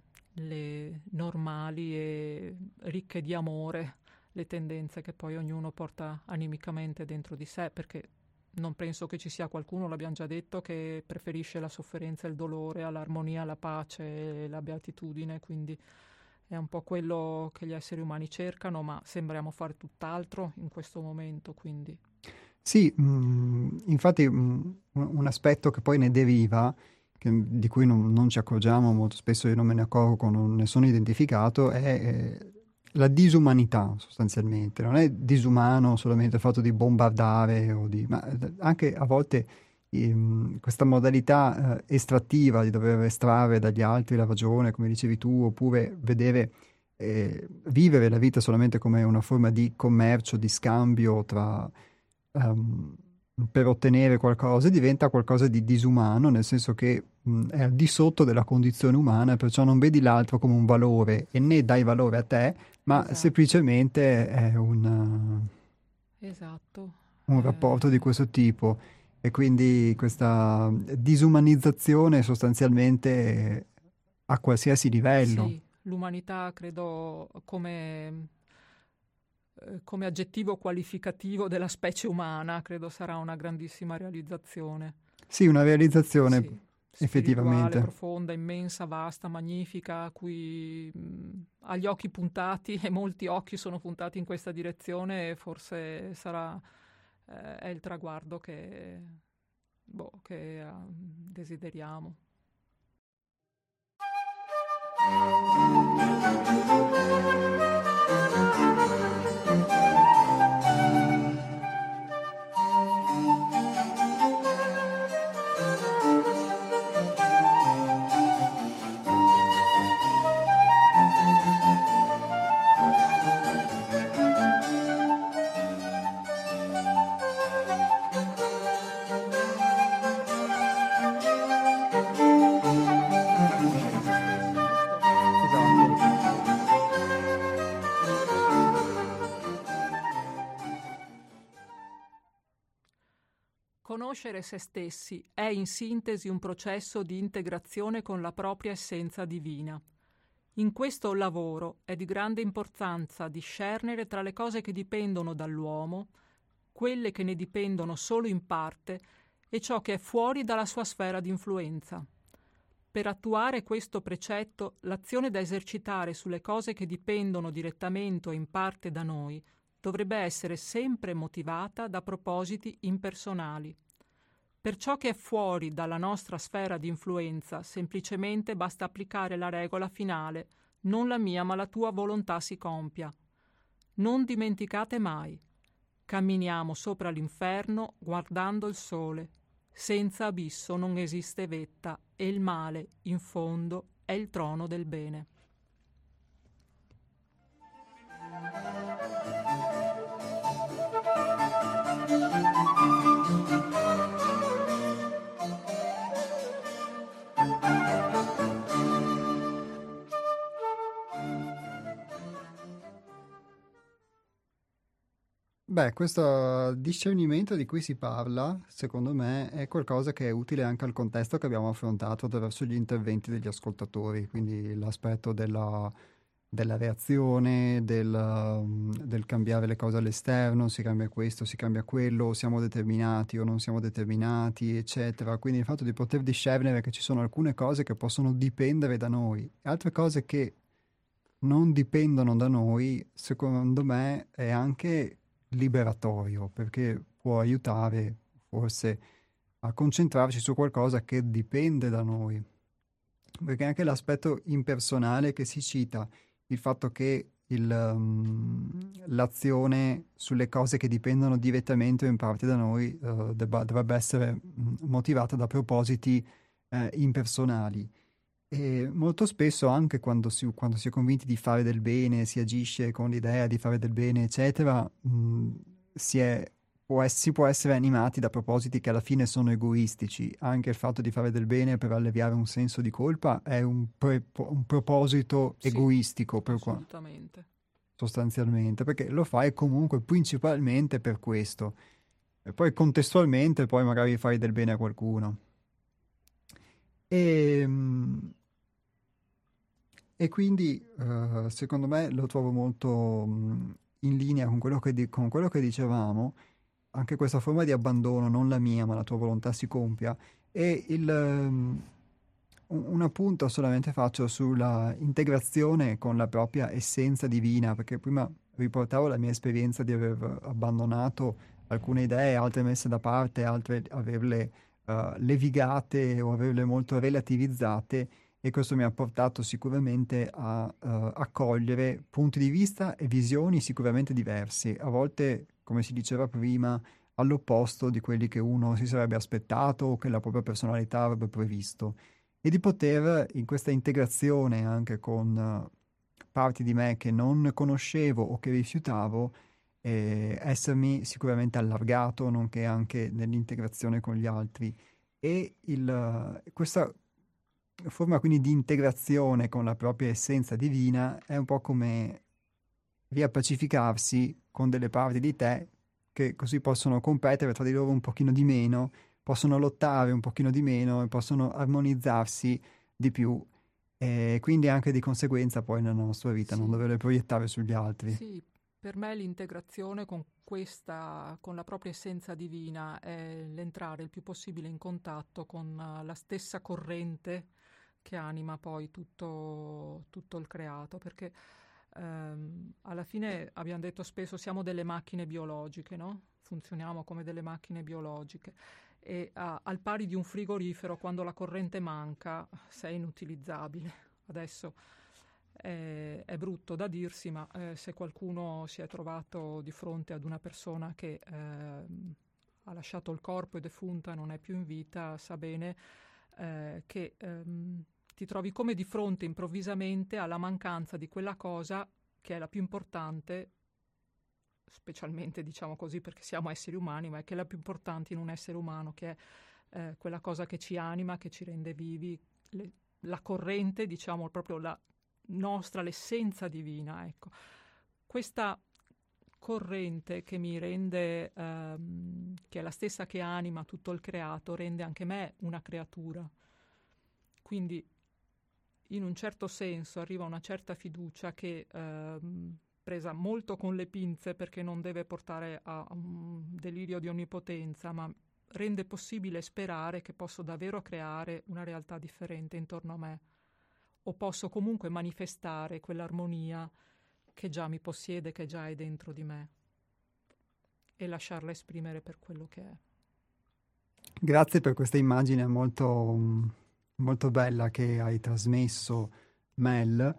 normali e ricche di amore, le tendenze che poi ognuno porta animicamente dentro di sé, perché non penso che ci sia qualcuno, l'abbiamo già detto, che preferisce la sofferenza e il dolore all'armonia, alla pace e la beatitudine, quindi è un po' quello che gli esseri umani cercano, ma sembriamo fare tutt'altro in questo momento, quindi... Sì, infatti un aspetto che poi ne deriva, di cui non ci accorgiamo, molto spesso io non me ne accorgo, non ne sono identificato, è la disumanità sostanzialmente. Non è disumano solamente il fatto di bombardare, ma anche a volte questa modalità estrattiva di dover estrarre dagli altri la ragione, come dicevi tu, oppure vivere la vita solamente come una forma di commercio, di scambio per ottenere qualcosa, diventa qualcosa di disumano, nel senso che è al di sotto della condizione umana, perciò non vedi l'altro come un valore e né dai valore a te, ma semplicemente è un rapporto di questo tipo. E quindi questa disumanizzazione sostanzialmente a qualsiasi livello. Sì, l'umanità credo come aggettivo qualificativo della specie umana, credo sarà una grandissima realizzazione. Sì, una realizzazione effettivamente profonda, immensa, vasta, magnifica, a cui ha gli occhi puntati e molti occhi sono puntati in questa direzione, e forse sarà è il traguardo che desideriamo. Conoscere se stessi è in sintesi un processo di integrazione con la propria essenza divina. In questo lavoro è di grande importanza discernere tra le cose che dipendono dall'uomo, quelle che ne dipendono solo in parte e ciò che è fuori dalla sua sfera di influenza. Per attuare questo precetto, l'azione da esercitare sulle cose che dipendono direttamente o in parte da noi dovrebbe essere sempre motivata da propositi impersonali. Per ciò che è fuori dalla nostra sfera di influenza, semplicemente basta applicare la regola finale: non la mia ma la tua volontà si compia. Non dimenticate mai: camminiamo sopra l'inferno guardando il sole. Senza abisso non esiste vetta e il male, in fondo, è il trono del bene. Beh, questo discernimento di cui si parla, secondo me, è qualcosa che è utile anche al contesto che abbiamo affrontato attraverso gli interventi degli ascoltatori, quindi l'aspetto della reazione, del cambiare le cose all'esterno, si cambia questo, si cambia quello, siamo determinati o non siamo determinati, eccetera. Quindi il fatto di poter discernere che ci sono alcune cose che possono dipendere da noi, altre cose che non dipendono da noi, secondo me, è anche liberatorio, perché può aiutare forse a concentrarci su qualcosa che dipende da noi. Perché anche l'aspetto impersonale che si cita, il fatto che l'azione sulle cose che dipendono direttamente o in parte da noi dovrebbe essere motivata da propositi impersonali. E molto spesso anche quando si è convinti di fare del bene, si agisce con l'idea di fare del bene, eccetera, si può essere animati da propositi che alla fine sono egoistici. Anche il fatto di fare del bene per alleviare un senso di colpa è un proposito Sì, egoistico assolutamente. sostanzialmente, perché lo fai comunque principalmente per questo. E poi contestualmente poi magari fai del bene a qualcuno. E, e quindi secondo me lo trovo molto in linea con con quello che dicevamo, anche questa forma di abbandono, non la mia, ma la tua volontà si compia. E un appunto solamente faccio sulla integrazione con la propria essenza divina, perché prima riportavo la mia esperienza di aver abbandonato alcune idee, altre messe da parte, altre averle levigate o averle molto relativizzate, e questo mi ha portato sicuramente a accogliere punti di vista e visioni sicuramente diversi, a volte, come si diceva prima, all'opposto di quelli che uno si sarebbe aspettato o che la propria personalità avrebbe previsto, e di poter in questa integrazione anche con parti di me che non conoscevo o che rifiutavo, essermi sicuramente allargato, nonché anche nell'integrazione con gli altri. E questa forma quindi di integrazione con la propria essenza divina è un po' come riappacificarsi con delle parti di te che così possono competere tra di loro un pochino di meno, possono lottare un pochino di meno e possono armonizzarsi di più, e quindi anche di conseguenza poi nella nostra vita non Sì, doverle proiettare sugli altri. sì, per me l'integrazione con la propria essenza divina è l'entrare il più possibile in contatto con la stessa corrente che anima poi tutto il creato, perché alla fine abbiamo detto spesso siamo delle macchine biologiche, no? Funzioniamo come delle macchine biologiche e al pari di un frigorifero, quando la corrente manca sei inutilizzabile. Adesso è brutto da dirsi, ma se qualcuno si è trovato di fronte ad una persona che ha lasciato il corpo, è defunta, non è più in vita, sa bene che ti trovi come di fronte improvvisamente alla mancanza di quella cosa che è la più importante, specialmente diciamo così perché siamo esseri umani, ma è che è la più importante in un essere umano, che è quella cosa che ci anima, che ci rende vivi, la corrente, diciamo proprio la nostra, l'essenza divina, ecco. Questa corrente che mi rende, che è la stessa che anima tutto il creato, rende anche me una creatura. Quindi in un certo senso arriva una certa fiducia che, presa molto con le pinze perché non deve portare a un delirio di onnipotenza, ma rende possibile sperare che posso davvero creare una realtà differente intorno a me, o posso comunque manifestare quell'armonia che già mi possiede, che già è dentro di me, e lasciarla esprimere per quello che è. Grazie per questa immagine molto bella che hai trasmesso, Mel,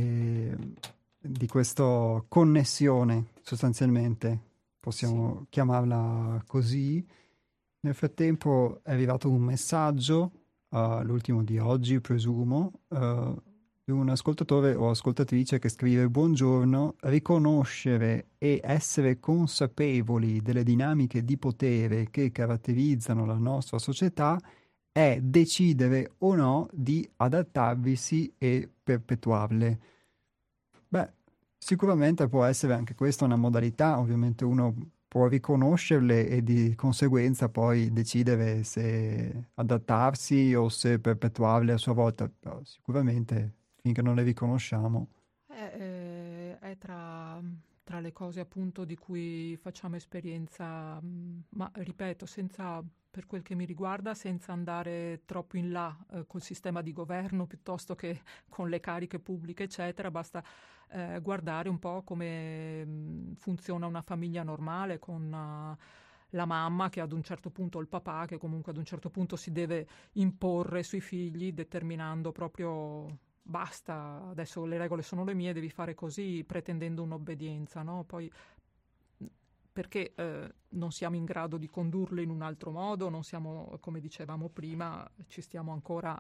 di questa connessione, sostanzialmente, possiamo chiamarla così. Nel frattempo è arrivato un messaggio, l'ultimo di oggi, presumo, di un ascoltatore o ascoltatrice che scrive: buongiorno, riconoscere e essere consapevoli delle dinamiche di potere che caratterizzano la nostra società è decidere o no di adattarvisi e perpetuarle. Beh, sicuramente può essere anche questa una modalità, ovviamente uno può riconoscerle e di conseguenza poi decidere se adattarsi o se perpetuarle a sua volta, però sicuramente finché non le riconosciamo. È tra le cose appunto di cui facciamo esperienza, ma ripeto, senza, per quel che mi riguarda, senza andare troppo in là col sistema di governo piuttosto che con le cariche pubbliche, eccetera, basta guardare un po' come funziona una famiglia normale con la mamma che ad un certo punto, o il papà che comunque ad un certo punto si deve imporre sui figli determinando proprio basta, adesso le regole sono le mie, devi fare così pretendendo un'obbedienza, no? Poi perché non siamo in grado di condurle in un altro modo, non siamo, come dicevamo prima, ci stiamo ancora,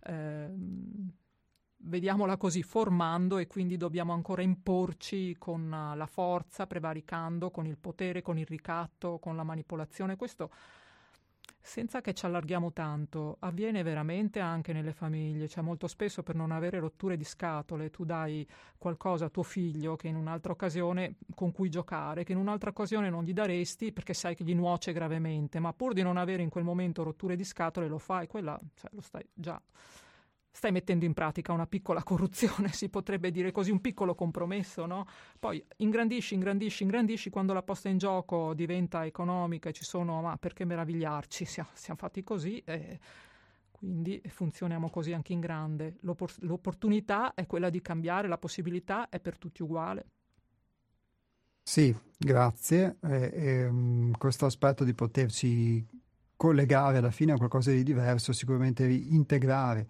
vediamola così, formando e quindi dobbiamo ancora imporci con la forza, prevaricando, con il potere, con il ricatto, con la manipolazione. Questo senza che ci allarghiamo tanto, avviene veramente anche nelle famiglie, cioè molto spesso per non avere rotture di scatole tu dai qualcosa a tuo figlio che in un'altra occasione con cui giocare, che in un'altra occasione non gli daresti perché sai che gli nuoce gravemente, ma pur di non avere in quel momento rotture di scatole lo fai, quella cioè, lo stai mettendo in pratica una piccola corruzione, si potrebbe dire così, un piccolo compromesso, no? Poi ingrandisci, quando la posta in gioco diventa economica e ci sono, ma perché meravigliarci, siamo fatti così e quindi funzioniamo così anche in grande. L'opportunità è quella di cambiare, la possibilità è per tutti uguale. Sì, grazie. Questo aspetto di poterci collegare alla fine a qualcosa di diverso, sicuramente integrare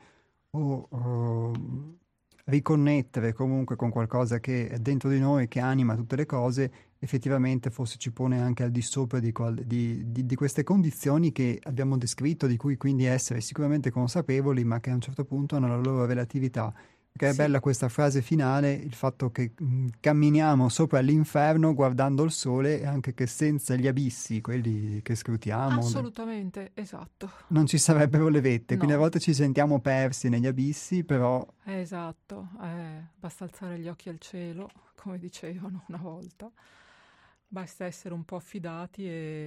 o riconnettere comunque con qualcosa che è dentro di noi, che anima tutte le cose, effettivamente forse ci pone anche al di sopra di queste condizioni che abbiamo descritto, di cui quindi essere sicuramente consapevoli, ma che a un certo punto hanno la loro relatività. Che è Sì. bella questa frase finale, il fatto che camminiamo sopra l'inferno guardando il sole e anche che senza gli abissi, quelli che scrutiamo, Assolutamente, esatto. non ci sarebbero le vette. Quindi a No. volte ci sentiamo persi negli abissi, però Esatto, basta alzare gli occhi al cielo, come dicevano una volta, basta essere un po' affidati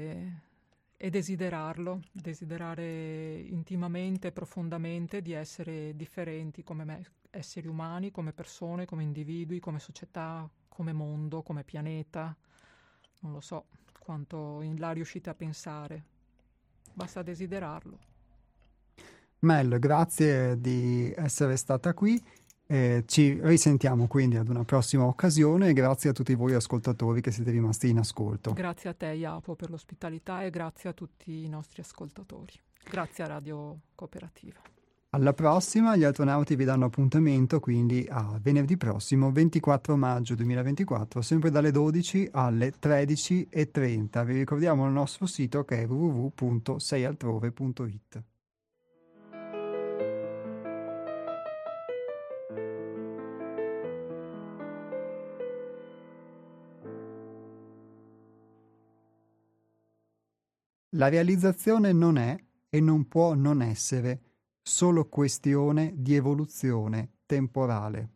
e desiderare intimamente, profondamente di essere differenti come esseri umani, come persone, come individui, come società, come mondo, come pianeta. Non lo so quanto in là riuscite a pensare, basta desiderarlo. Mel, grazie di essere stata qui. Ci risentiamo quindi ad una prossima occasione e grazie a tutti voi ascoltatori che siete rimasti in ascolto. Grazie a te, Japo, per l'ospitalità e grazie a tutti i nostri ascoltatori. Grazie a Radio Cooperativa. Alla prossima, gli astronauti vi danno appuntamento quindi a venerdì prossimo, 24 maggio 2024, sempre dalle 12 alle 13:30. Vi ricordiamo il nostro sito che è www.seialtrove.it. La realizzazione non è e non può non essere solo questione di evoluzione temporale.